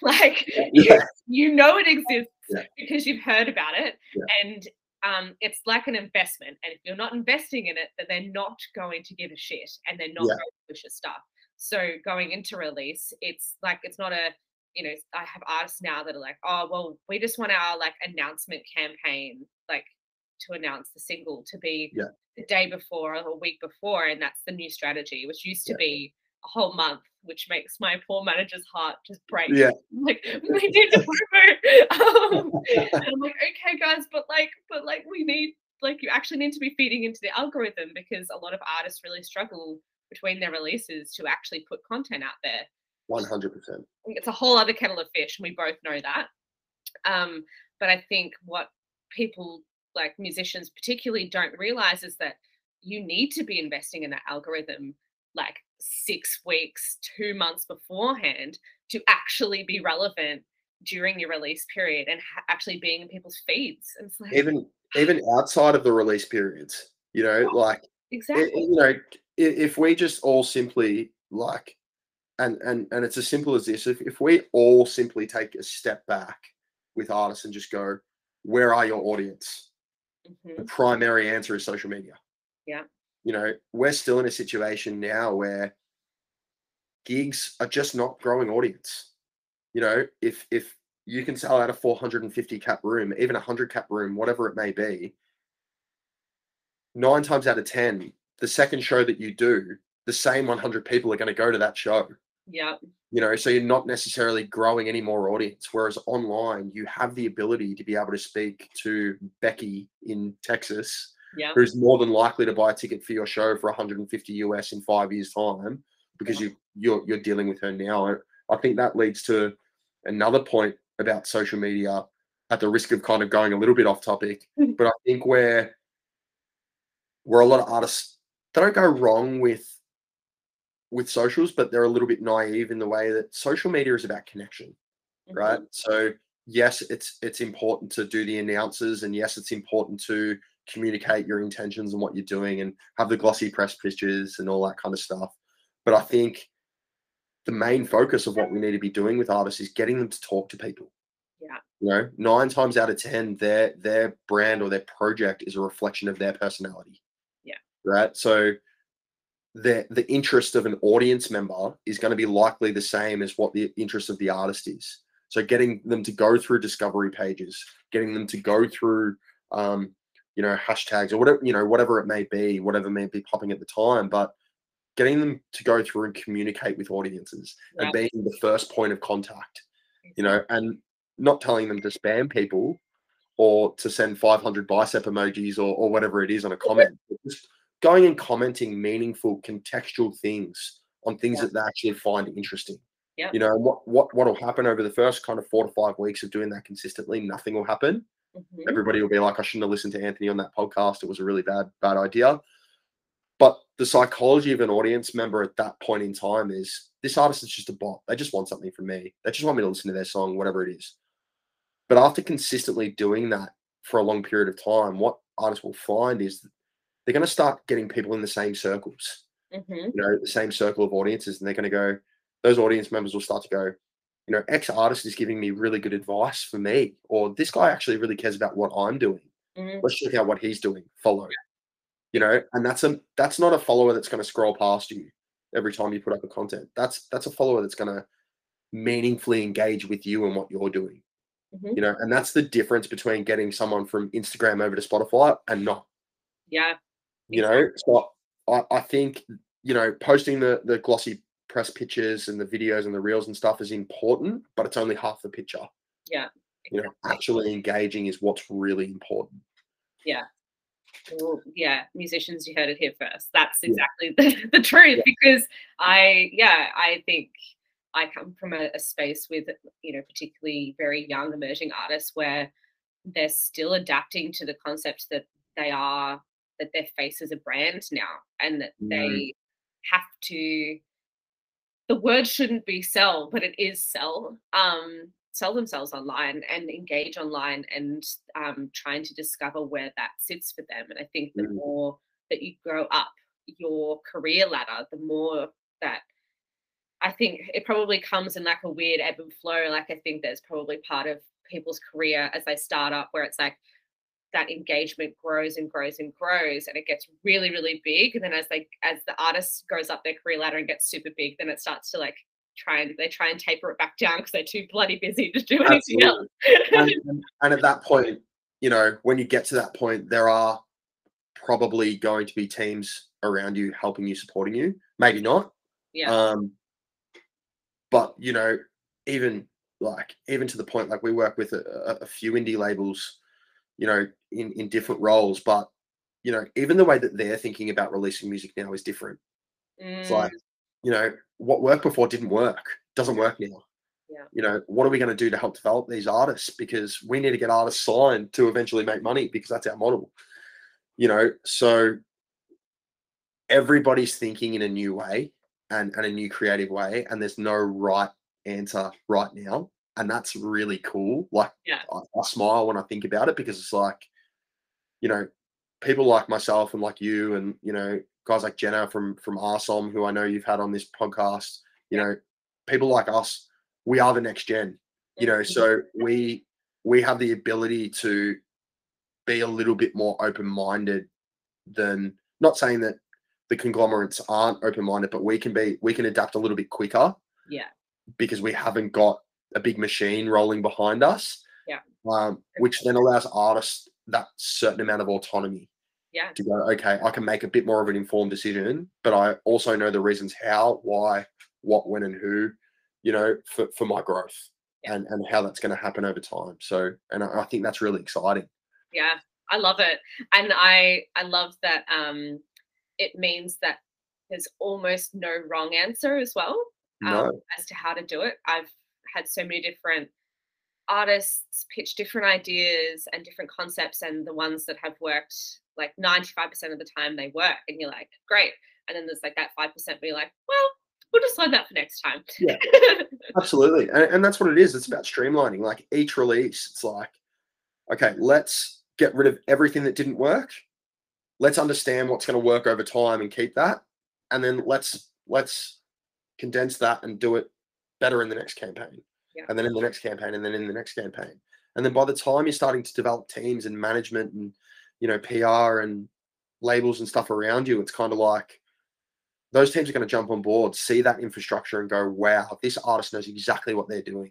You know it exists because you've heard about it. And it's like an investment. And if you're not investing in it, then they're not going to give a shit and they're not going to push your stuff. So going into release, it's not a, I have artists now that are like, oh, well, we just want our announcement campaign, to announce the single to be the day before or a week before. And that's the new strategy, which used to be a whole month, which makes my poor manager's heart just break. Yeah. We need to promote. And I'm like, okay, guys, but we need, you actually need to be feeding into the algorithm, because a lot of artists really struggle between their releases to actually put content out there. 100%. It's a whole other kettle of fish, and we both know that. But I think what people, musicians particularly, don't realize is that you need to be investing in that algorithm 6 weeks, 2 months beforehand to actually be relevant during your release period and actually being in people's feeds. And it's even outside of the release periods, exactly. If we just all simply and it's as simple as this, if we all simply take a step back with artists and just go, where are your audience? The primary answer is social media. Yeah. We're still in a situation now where gigs are just not growing audience. If you can sell out a 450 cap room, even a 100 cap room, whatever it may be, 9 times out of 10, the second show that you do, the same 100 people are going to go to that show. Yeah. So you're not necessarily growing any more audience. Whereas online, you have the ability to be able to speak to Becky in Texas, who's more than likely to buy a ticket for your show for $150 US in 5 years' time, because you're dealing with her now. I think that leads to another point about social media, at the risk of kind of going a little bit off topic. But I think where a lot of artists, they don't go wrong with socials, but they're a little bit naive in the way that social media is about connection, right? So yes, it's important to do the announcers, and yes, it's important to communicate your intentions and what you're doing and have the glossy press pictures and all that kind of stuff. But I think the main focus of what we need to be doing with artists is getting them to talk to people. Yeah. 9 times out of 10, their brand or their project is a reflection of their personality. Yeah. Right. So the interest of an audience member is going to be likely the same as what the interest of the artist is. So getting them to go through discovery pages, getting them to go through, hashtags or whatever it may be, whatever may be popping at the time, but getting them to go through and communicate with audiences and being the first point of contact, and not telling them to spam people or to send 500 bicep emojis or whatever it is on a comment. Just going and commenting meaningful, contextual things on things that they actually find interesting. Yeah. And what will happen over the first kind of 4 to 5 weeks of doing that consistently, nothing will happen. Everybody will be like, I shouldn't have listened to Anthony on that podcast. It was a really bad idea. But the psychology of an audience member at that point in time is, this artist is just a bot. They just want something from me. They just want me to listen to their song, whatever it is. But after consistently doing that for a long period of time, what artists will find is they're going to start getting people in the same circles, Mm-hmm. the same circle of audiences, and they're going to go, those audience members will start to go, X artist is giving me really good advice for me, or this guy actually really cares about what I'm doing. Mm-hmm. Let's check out what he's doing. Follow, and that's not a follower that's going to scroll past you every time you put up a content. That's a follower that's going to meaningfully engage with you and what you're doing. Mm-hmm. And that's the difference between getting someone from Instagram over to Spotify and not. Yeah. So I think, posting the glossy press pictures and the videos and the reels and stuff is important, but it's only half the picture. Yeah. Exactly. Actually engaging is what's really important. Yeah. Well, yeah, musicians, you heard it here first. That's exactly the truth, because I think I come from a space with, particularly very young emerging artists where they're still adapting to the concept that their face is a brand now, and that they have to, the word shouldn't be sell, but it is sell themselves online and engage online, and trying to discover where that sits for them. And I think the more that you grow up your career ladder, the more that, I think it probably comes in like a weird ebb and flow. Like, I think there's probably part of people's career as they start up where it's like that engagement grows and grows and grows, and it gets really, really big. And then as the artist goes up their career ladder and gets super big, then it starts to like try and taper it back down because they're too bloody busy to do anything else. and at that point, when you get to that point, there are probably going to be teams around you helping you, supporting you. Maybe not. Yeah. But even to the point, like we work with a few indie labels, in different roles, but even the way that they're thinking about releasing music now is different. It's like, what worked before didn't work, doesn't work now. Yeah. What are we going to do to help develop these artists? Because we need to get artists signed to eventually make money, because that's our model. So everybody's thinking in a new way and a new creative way, and there's no right answer right now. And that's really cool. Like, I smile when I think about it, because it's like, people like myself and like you and, guys like Jenna from Arsom, who I know you've had on this podcast, people like us, we are the next gen, so we have the ability to be a little bit more open-minded than, not saying that the conglomerates aren't open-minded, but we can adapt a little bit quicker. Yeah. Because we haven't got a big machine rolling behind us. Yeah. Which then allows artists that certain amount of autonomy. Yeah. To go, okay, I can make a bit more of an informed decision, but I also know the reasons how, why, what, when, and who, for my growth, and how that's going to happen over time. So, and I think that's really exciting. Yeah, I love it. And I love that it means that there's almost no wrong answer as well. As to how to do it. I've had so many different artists pitch different ideas and different concepts, and the ones that have worked, like 95% of the time they work, and you're like, great. And then there's like that 5% where you're like, well, we'll decide that for next time. Yeah, absolutely. And that's what it is. It's about streamlining. Like, each release, it's like, okay, let's get rid of everything that didn't work. Let's understand what's going to work over time and keep that. And then let's condense that and do it better in the next campaign. And then in the next campaign, and then in the next campaign. And then by the time you're starting to develop teams and management and, PR and labels and stuff around you, it's kind of like those teams are going to jump on board, see that infrastructure and go, wow, this artist knows exactly what they're doing,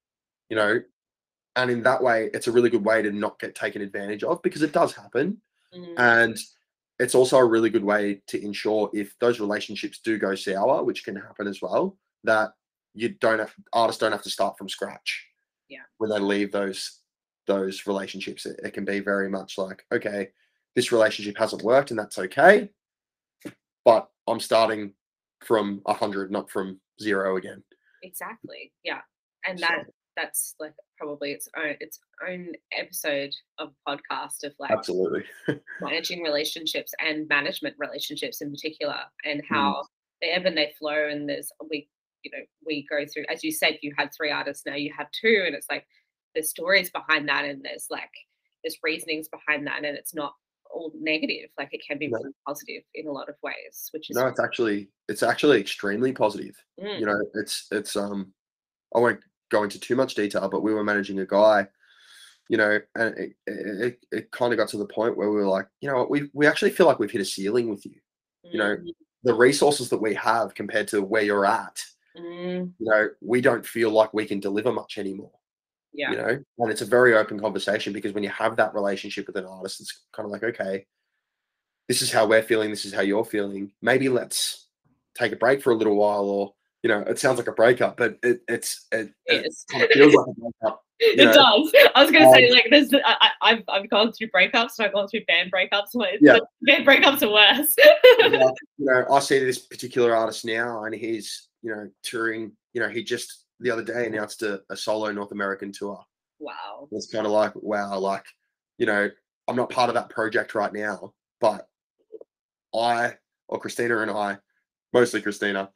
and in that way, it's a really good way to not get taken advantage of, because it does happen. And it's also a really good way to ensure, if those relationships do go sour, which can happen as well, that artists don't have to start from scratch. Yeah. When they leave those relationships, it can be very much like, okay, this relationship hasn't worked, and that's okay, but I'm starting from 100, not from 0 again. Exactly. Yeah. And that's like probably its own episode of podcast of like, absolutely, managing relationships and management relationships in particular, and how they ebb and they flow. And we go through, as you said, you had 3 artists, now you have 2, and it's like there's stories behind that, and there's like there's reasonings behind that, and it's not all negative. Like, it can be No, really positive in a lot of ways, which is no, it's actually extremely positive. mm, You know, it's I won't go into too much detail, but we were managing a guy, you know, and it kind of got to the point where we were like, you know what, we actually feel like we've hit a ceiling with you. You know, mm, the resources that we have compared to where you're at, mm, you know, we don't feel like we can deliver much anymore. yeah, You know, and it's a very open conversation because when you have that relationship with an artist, it's kind of like, okay, this is how we're feeling, this is how you're feeling. Maybe let's take a break for a little while, or you know, it sounds like a breakup, but it it is. kind of feels like a breakup. You It know, does. I was gonna say, um, like, I've gone through breakups, and I've gone through band breakups. yeah, But band breakups are worse. like, you know, I see this particular artist now, and he's you know touring. You know, he just the other day announced a solo North American tour. Wow. It's kind of like, wow, like you know, I'm not part of that project right now, but I or Christina and I, mostly Christina,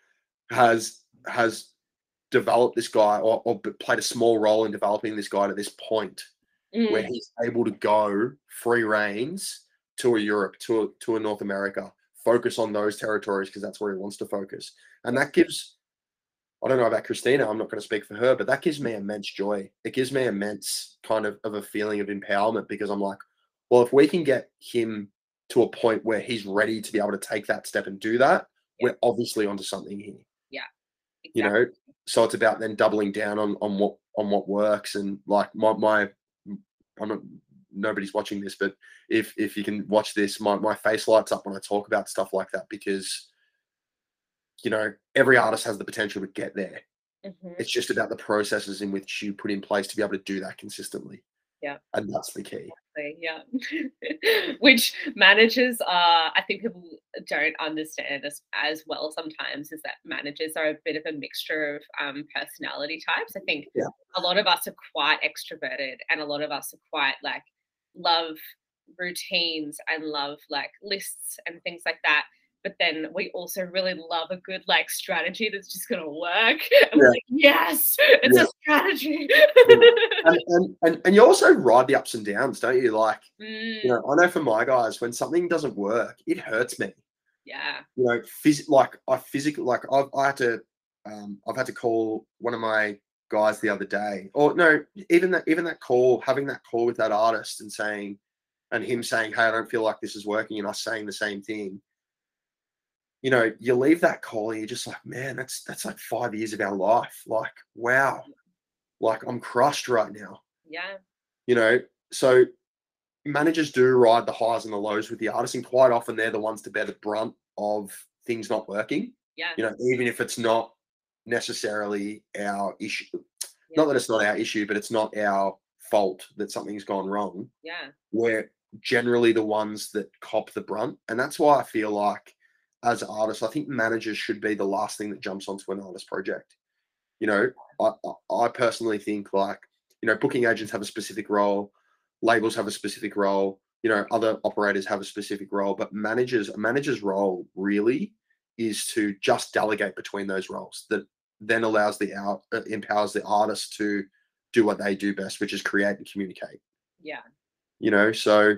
has developed this guy or played a small role in developing this guy to this point where Mm, he's able to go free reins to a Europe, to a North America, focus on those territories because that's where he wants to focus. And that gives, I don't know about Christina, I'm not going to speak for her, but that gives me immense joy. It gives me immense kind of a feeling of empowerment because I'm like, well, if we can get him to a point where he's ready to be able to take that step and do that, yeah, we're obviously onto something here, yeah, you exactly. know? So it's about then doubling down on what works. And like my I'm not, nobody's watching this, but if you can watch this, my face lights up when I talk about stuff like that because you know every artist has the potential to get there. Hmm. It's just about the processes in which you put in place to be able to do that consistently, Yeah. and that's the key. Yeah. Which managers are, I think people don't understand as well sometimes, is that managers are a bit of a mixture of personality types. I think Yeah, a lot of us are quite extroverted, and a lot of us are quite like love routines and love like lists and things like that. But then we also really love a good like strategy that's just gonna work. And we're yeah, like, yes, it's yeah, a strategy. yeah. And you also ride the ups and downs, don't you? Like, you Mm, know, I know for my guys, when something doesn't work, it hurts me. yeah. You know, like I physically, like I've had to call one of my guys the other day, or no, even that call, having that call with that artist and saying, and him saying, "Hey, I don't feel like this is working," and us saying the same thing. You know, you leave that call and you're just like, man, that's like 5 years of our life. Like, wow, like I'm crushed right now. Yeah. You know, so managers do ride the highs and the lows with the artists, and quite often they're the ones to bear the brunt of things not working. Yeah. You know, even if it's not necessarily our issue. Yeah. Not that it's not our issue, but it's not our fault that something's gone wrong. Yeah. We're generally the ones that cop the brunt. And that's why I feel like as artists, I think managers should be the last thing that jumps onto an artist project. You know, I personally think like, you know, booking agents have a specific role, labels have a specific role, you know, other operators have a specific role, but a manager's role really is to just delegate between those roles. That then empowers the artist to do what they do best, which is create and communicate. Yeah. You know, so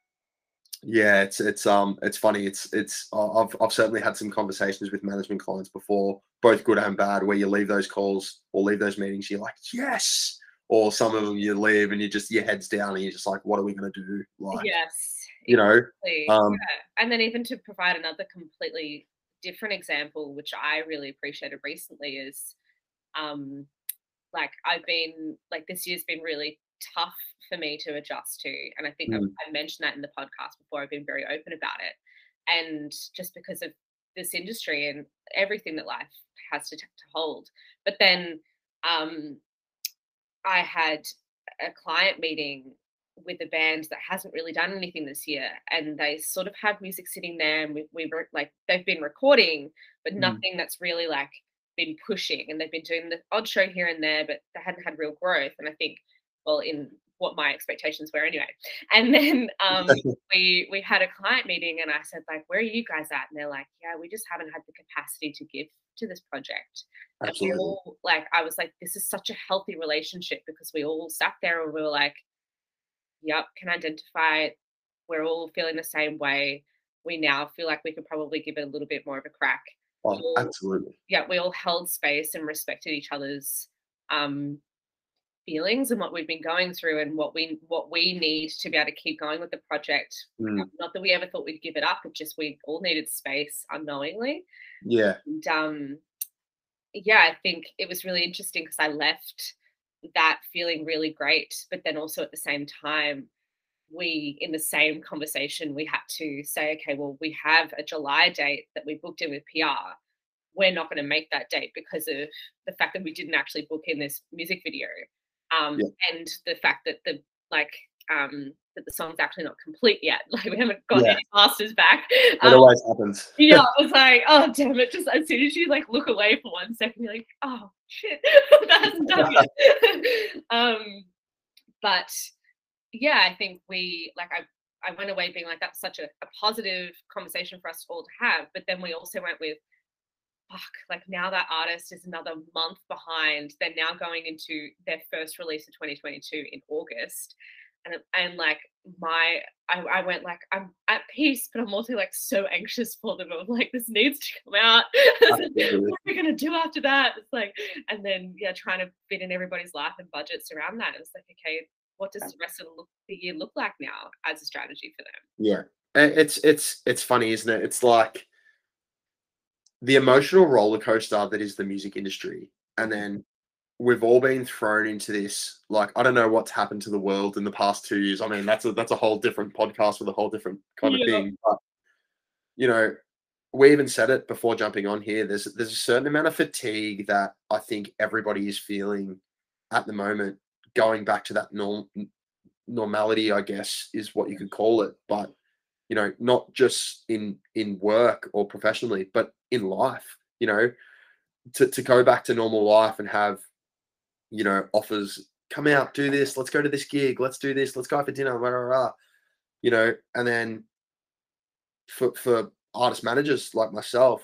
yeah, it's funny. I've certainly had some conversations with management clients before, both good and bad, where you leave those calls or leave those meetings, you're like, yes. Or some of them you leave and you just your head's down and you're just like, what are we gonna do? Like, Yes, you know, exactly. um, Yeah. And then even to provide another completely different example, which I really appreciated recently, is um like I've been like this year's been really tough for me to adjust to. And I think mm, I mentioned that in the podcast before. I've been very open about it. And just because of this industry and everything that life has to hold. But then um I had a client meeting with a band that hasn't really done anything this year, and they sort of have music sitting there, and we were like they've been recording, but mm, nothing that's really like been pushing, and they've been doing the odd show here and there, but they hadn't had real growth. And I think, well, in what my expectations were anyway. And then we had a client meeting, and I said like, "Where are you guys at?" And they're like, "Yeah, we just haven't had the capacity to give to this project." And we absolutely. all like, I was like, this is such a healthy relationship because we all sat there and we were like, yep, can identify we're all feeling the same way. We now feel like we could probably give it a little bit more of a crack. We Oh, all, absolutely. yeah, we all held space and respected each other's um, feelings and what we've been going through and what we need to be able to keep going with the project. Mm, Not that we ever thought we'd give it up, but just we all needed space unknowingly. yeah. And yeah, I think it was really interesting because I left that feeling really great, but then also at the same time, we in the same conversation we had to say, okay, well, we have a July date that we booked in with PR. We're not going to make that date because of the fact that we didn't actually book in this music video, Yeah. and the fact that that the song's actually not complete yet. Like we haven't got Yeah. any masters back. It always happens. Yeah, I was like, oh damn it! Just as soon as you like look away for 1 second, you're like, oh shit, that hasn't done yet. But yeah, I think I went away being like that's such a positive conversation for us all to have. But then we also went with fuck, like now that artist is another month behind. They're now going into their first release of 2022 in August. And like I went like I'm at peace, but I'm also like so anxious for them. Of like this needs to come out. What Absolutely. are we gonna do after that? It's like, and then yeah, trying to fit in everybody's life and budgets around that. It's like, okay, what does the rest of the year look like now as a strategy for them? Yeah. It's funny, isn't it? It's like the emotional roller coaster that is the music industry. And then we've all been thrown into this. Like, I don't know what's happened to the world in the past 2 years. I mean, that's a whole different podcast with a whole different kind of Yeah. thing. But you know, we even said it before jumping on here. There's a certain amount of fatigue that I think everybody is feeling at the moment, going back to that normality, I guess, is what you could call it. But not just in work or professionally, but in life. To go back to normal life and have offers come out, do this, let's go to this gig, let's do this, let's go out for dinner, rah, rah, rah, and then for artist managers like myself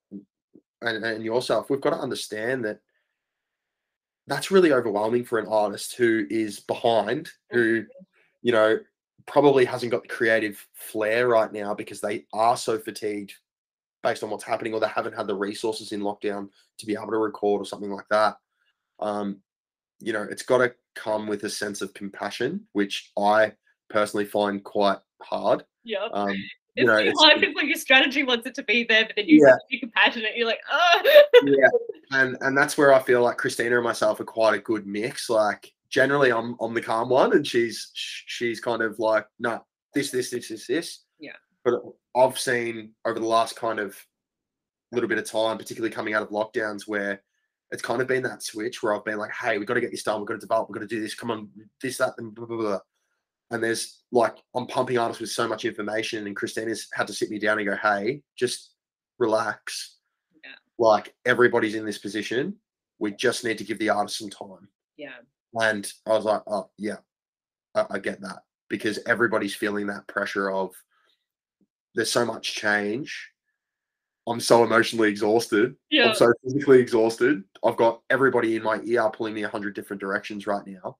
and yourself, we've got to understand that that's really overwhelming for an artist who is behind, who you know probably hasn't got the creative flair right now because they are so fatigued based on what's happening, or they haven't had the resources in lockdown to be able to record or something like that. um it's got to come with a sense of compassion, which I personally find quite hard. Yeah. um It's too it's hard because like your strategy wants it to be there, but then you have yeah. to be compassionate. You're like, oh. Yeah, and that's where I feel like Christina and myself are quite a good mix. Like generally, I'm the calm one, and she's kind of like, no, this. Yeah. But I've seen over the last kind of little bit of time, particularly coming out of lockdowns, where it's kind of been that switch where I've been like, hey, we've got to get this done, we've got to develop, we've got to do this, come on, this, that, and blah, blah, blah. And there's like, I'm pumping artists with so much information, and Christina's had to sit me down and go, hey, just relax. Yeah. Like everybody's in this position. We just need to give the artist some time. Yeah. And I was like, oh yeah, I get that, because everybody's feeling that pressure of there's so much change. I'm so emotionally exhausted. Yeah. I'm so physically exhausted. I've got everybody in my ear pulling me 100 different directions right now.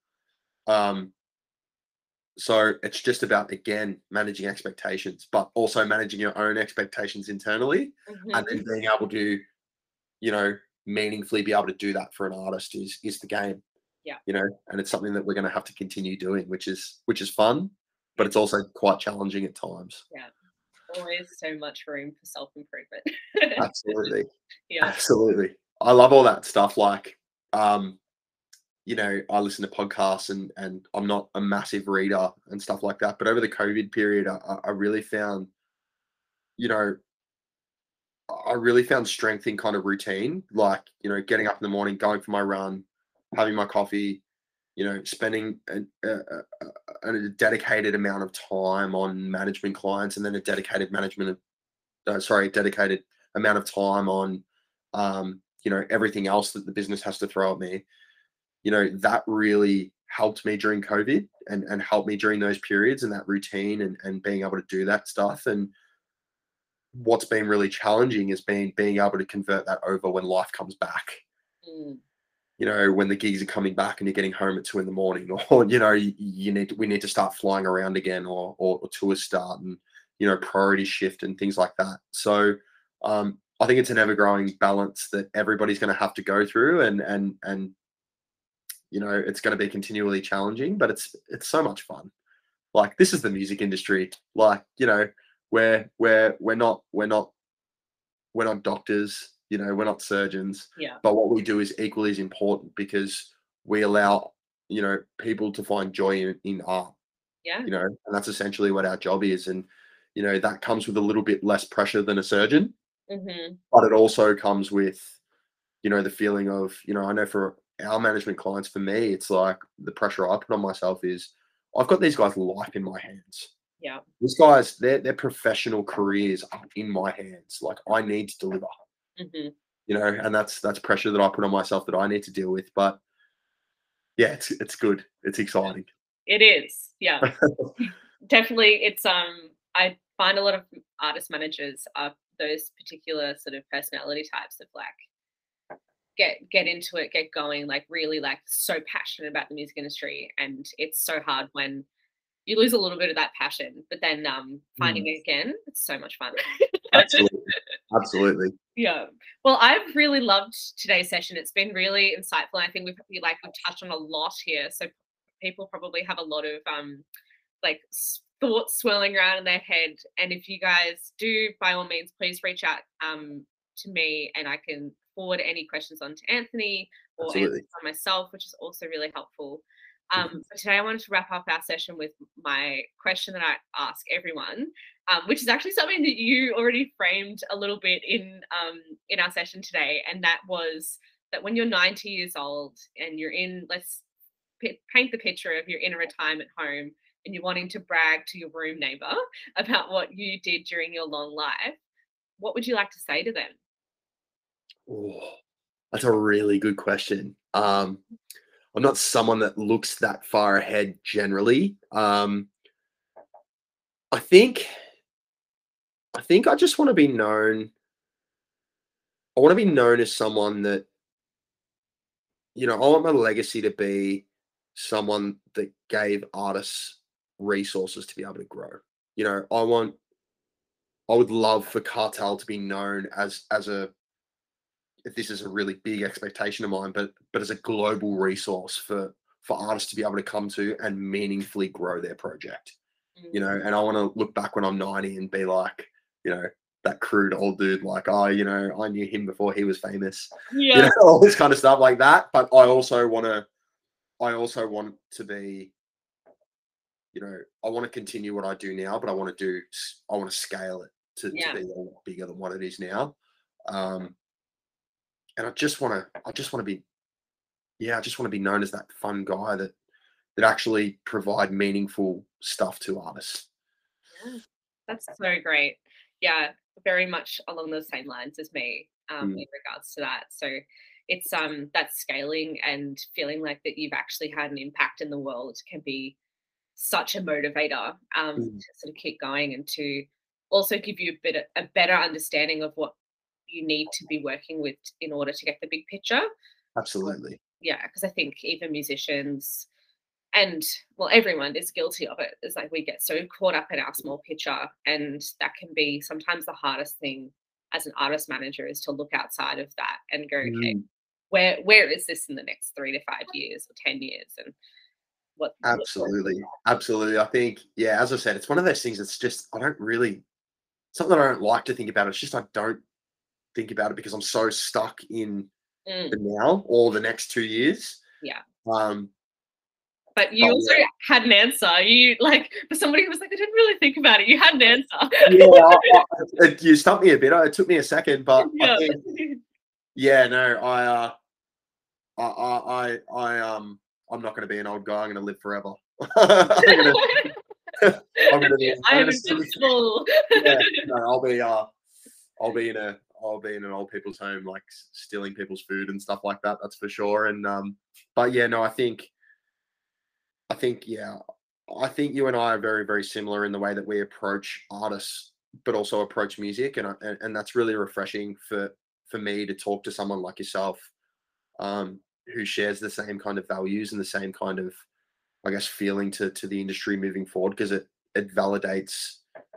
So it's just about, again, managing expectations, but also managing your own expectations internally, and then being able to, meaningfully be able to do that for an artist is the game. Yeah. And it's something that we're going to have to continue doing, which is fun, but it's also quite challenging at times. Yeah. Always so much room for self-improvement. Absolutely. Yeah. Absolutely. I love all that stuff. Like, I listen to podcasts, and I'm not a massive reader and stuff like that. But over the COVID period, I really found, strength in kind of routine, like, getting up in the morning, going for my run, having my coffee, spending a dedicated amount of time on management clients, and then a dedicated dedicated amount of time on, everything else that the business has to throw at me. That really helped me during COVID, and helped me during those periods, and that routine, and being able to do that stuff. And what's been really challenging is being able to convert that over when life comes back. Mm. when the gigs are coming back and you're getting home at 2 in the morning, or we need to start flying around again, or tours start, and priorities shift and things like that. So I think it's an ever growing balance that everybody's going to have to go through, and it's going to be continually challenging, but it's so much fun. Like, this is the music industry. Like, we're not doctors, we're not surgeons, Yeah. but what we do is equally as important, because we allow, people to find joy in art, Yeah. and that's essentially what our job is. And, that comes with a little bit less pressure than a surgeon, Mm-hmm. but it also comes with, the feeling of, I know for our management clients, for me, it's like the pressure I put on myself is I've got these guys' life in my hands. Yeah. These guys, their professional careers are in my hands. Like, I need to deliver, Mm-hmm. and that's pressure that I put on myself that I need to deal with. But yeah, it's good. It's exciting. It is. Yeah. Definitely. It's I find a lot of artist managers are those particular sort of personality types of like get into it, get going, like really like so passionate about the music industry. And it's so hard when you lose a little bit of that passion, but then finding Mm, it again, it's so much fun. absolutely, absolutely. Yeah. Well, I've really loved today's session. It's been really insightful. I think we've touched on a lot here. So people probably have a lot of like thoughts swirling around in their head. And if you guys do, by all means, please reach out to me, and I can forward any questions on to Anthony or answer Absolutely. on myself, which is also really helpful. Mhm. But today I wanted to wrap up our session with my question that I ask everyone, which is actually something that you already framed a little bit in our session today, and that was that when you're 90 years old and you're in, let's paint the picture of you're in a retirement home and you're wanting to brag to your room neighbor about what you did during your long life, what would you like to say to them? Oh, that's a really good question. I'm not someone that looks that far ahead generally. I think I just want to be known. I want to be known as someone that, I want my legacy to be someone that gave artists resources to be able to grow. I would love for Cartel to be known as a, if this is a really big expectation of mine, but as a global resource for artists to be able to come to and meaningfully grow their project. Mm, And I want to look back when I'm 90 and be like, that crude old dude, like, oh, I knew him before he was famous, yeah. all this kind of stuff like that. But I also want to be, I want to continue what I do now, but I want to scale it to Yeah. be a lot bigger than what it is now. Um, and I just want to be, yeah, I just want to be known as that fun guy that actually provide meaningful stuff to artists. Yeah. That's so great. Yeah, very much along those same lines as me, Mm, in regards to that. So it's that scaling and feeling like that you've actually had an impact in the world can be such a motivator, mm, to sort of keep going and to also give you a better understanding of what you need to be working with in order to get the big picture. absolutely. Yeah, because I think even musicians and well, everyone is guilty of it. It's like we get so caught up in our small picture, and that can be sometimes the hardest thing as an artist manager is to look outside of that and go, okay, Mm, where is this in the next 3 to 5 years or 10 years, and what absolutely. Absolutely. I think, yeah, as I said, it's one of those things that's just, I don't really, it's not that I don't like to think about it. It's just I don't think about it because I'm so stuck in mm, the now or the next 2 years. yeah. Um, But you but also yeah, had an answer. You like for somebody who was like, I didn't really think about it. You had an answer. yeah, you stumped me a bit. It took me a second, but I Yeah. think, yeah, no, I'm not going to be an old guy. I'm going to live forever. I'm going to, I I'm am going to, invincible. yeah, no, I'll be in an old people's home, like stealing people's food and stuff like that. That's for sure. And but yeah, no, yeah, I think you and I are very, very similar in the way that we approach artists, but also approach music, and that's really refreshing for me to talk to someone like yourself. who shares the same kind of values and the same kind of, I guess, feeling to the industry moving forward, because it validates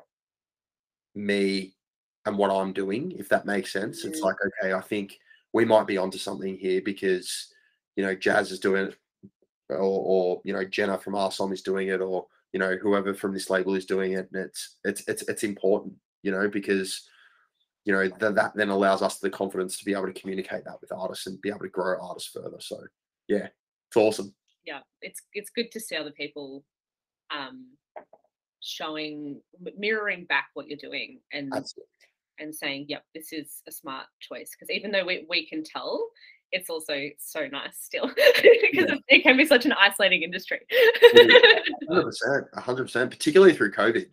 me and what I'm doing, if that makes sense. It's like, okay, I think we might be onto something here, because Jazz is doing it, or Jenna from Arsom is doing it, or whoever from this label is doing it, and it's important, because that then allows us the confidence to be able to communicate that with artists and be able to grow artists further. So yeah, it's awesome. Yeah, it's good to see other people mirroring back what you're doing, and Absolutely. and saying, yep, this is a smart choice. Because even though we can tell, it's also so nice still, because it can be such an isolating industry. 100%, particularly through COVID.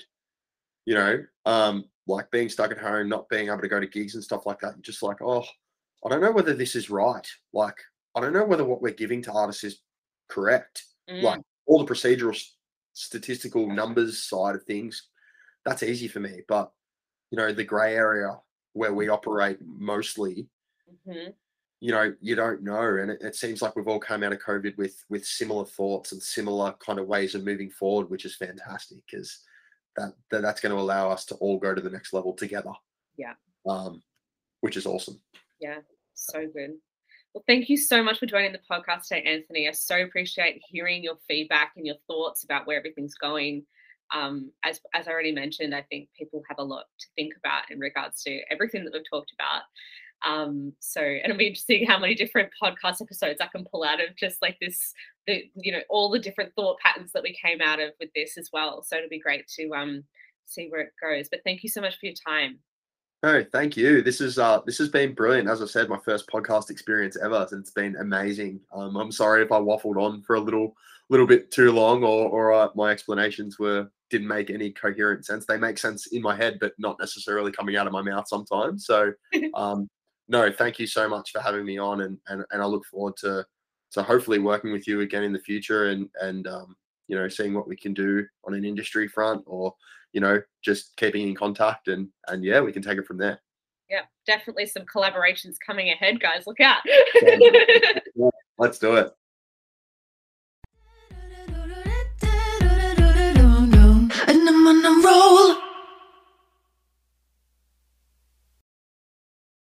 Like being stuck at home, not being able to go to gigs and stuff like that. You're just like, oh, I don't know whether this is right. Like, I don't know whether what we're giving to artists is correct. Like all the procedural, statistical numbers side of things, that's easy for me. But the grey area where we operate mostly, you don't know. And it seems like we've all come out of COVID with similar thoughts and similar kind of ways of moving forward, which is fantastic, because that's going to allow us to all go to the next level together. Yeah. Which is awesome. Yeah, so good. Well, thank you so much for joining the podcast today, Anthony. I so appreciate hearing your feedback and your thoughts about where everything's going. As I already mentioned, I think people have a lot to think about in regards to everything that we've talked about. And it'll be interesting how many different podcast episodes I can pull out of just like this, all the different thought patterns that we came out of with this as well. So it'll be great to see where it goes. But thank you so much for your time. No, thank you. This has been brilliant. As I said, my first podcast experience ever, and it's been amazing. I'm sorry if I waffled on for a little bit too long, or my explanations didn't make any coherent sense. They make sense in my head, but not necessarily coming out of my mouth sometimes. So, no, thank you so much for having me on, and I look forward to hopefully working with you again in the future, and seeing what we can do on an industry front, or just keeping in contact, and yeah, we can take it from there. Yeah, definitely some collaborations coming ahead, guys. Look out. Let's do it.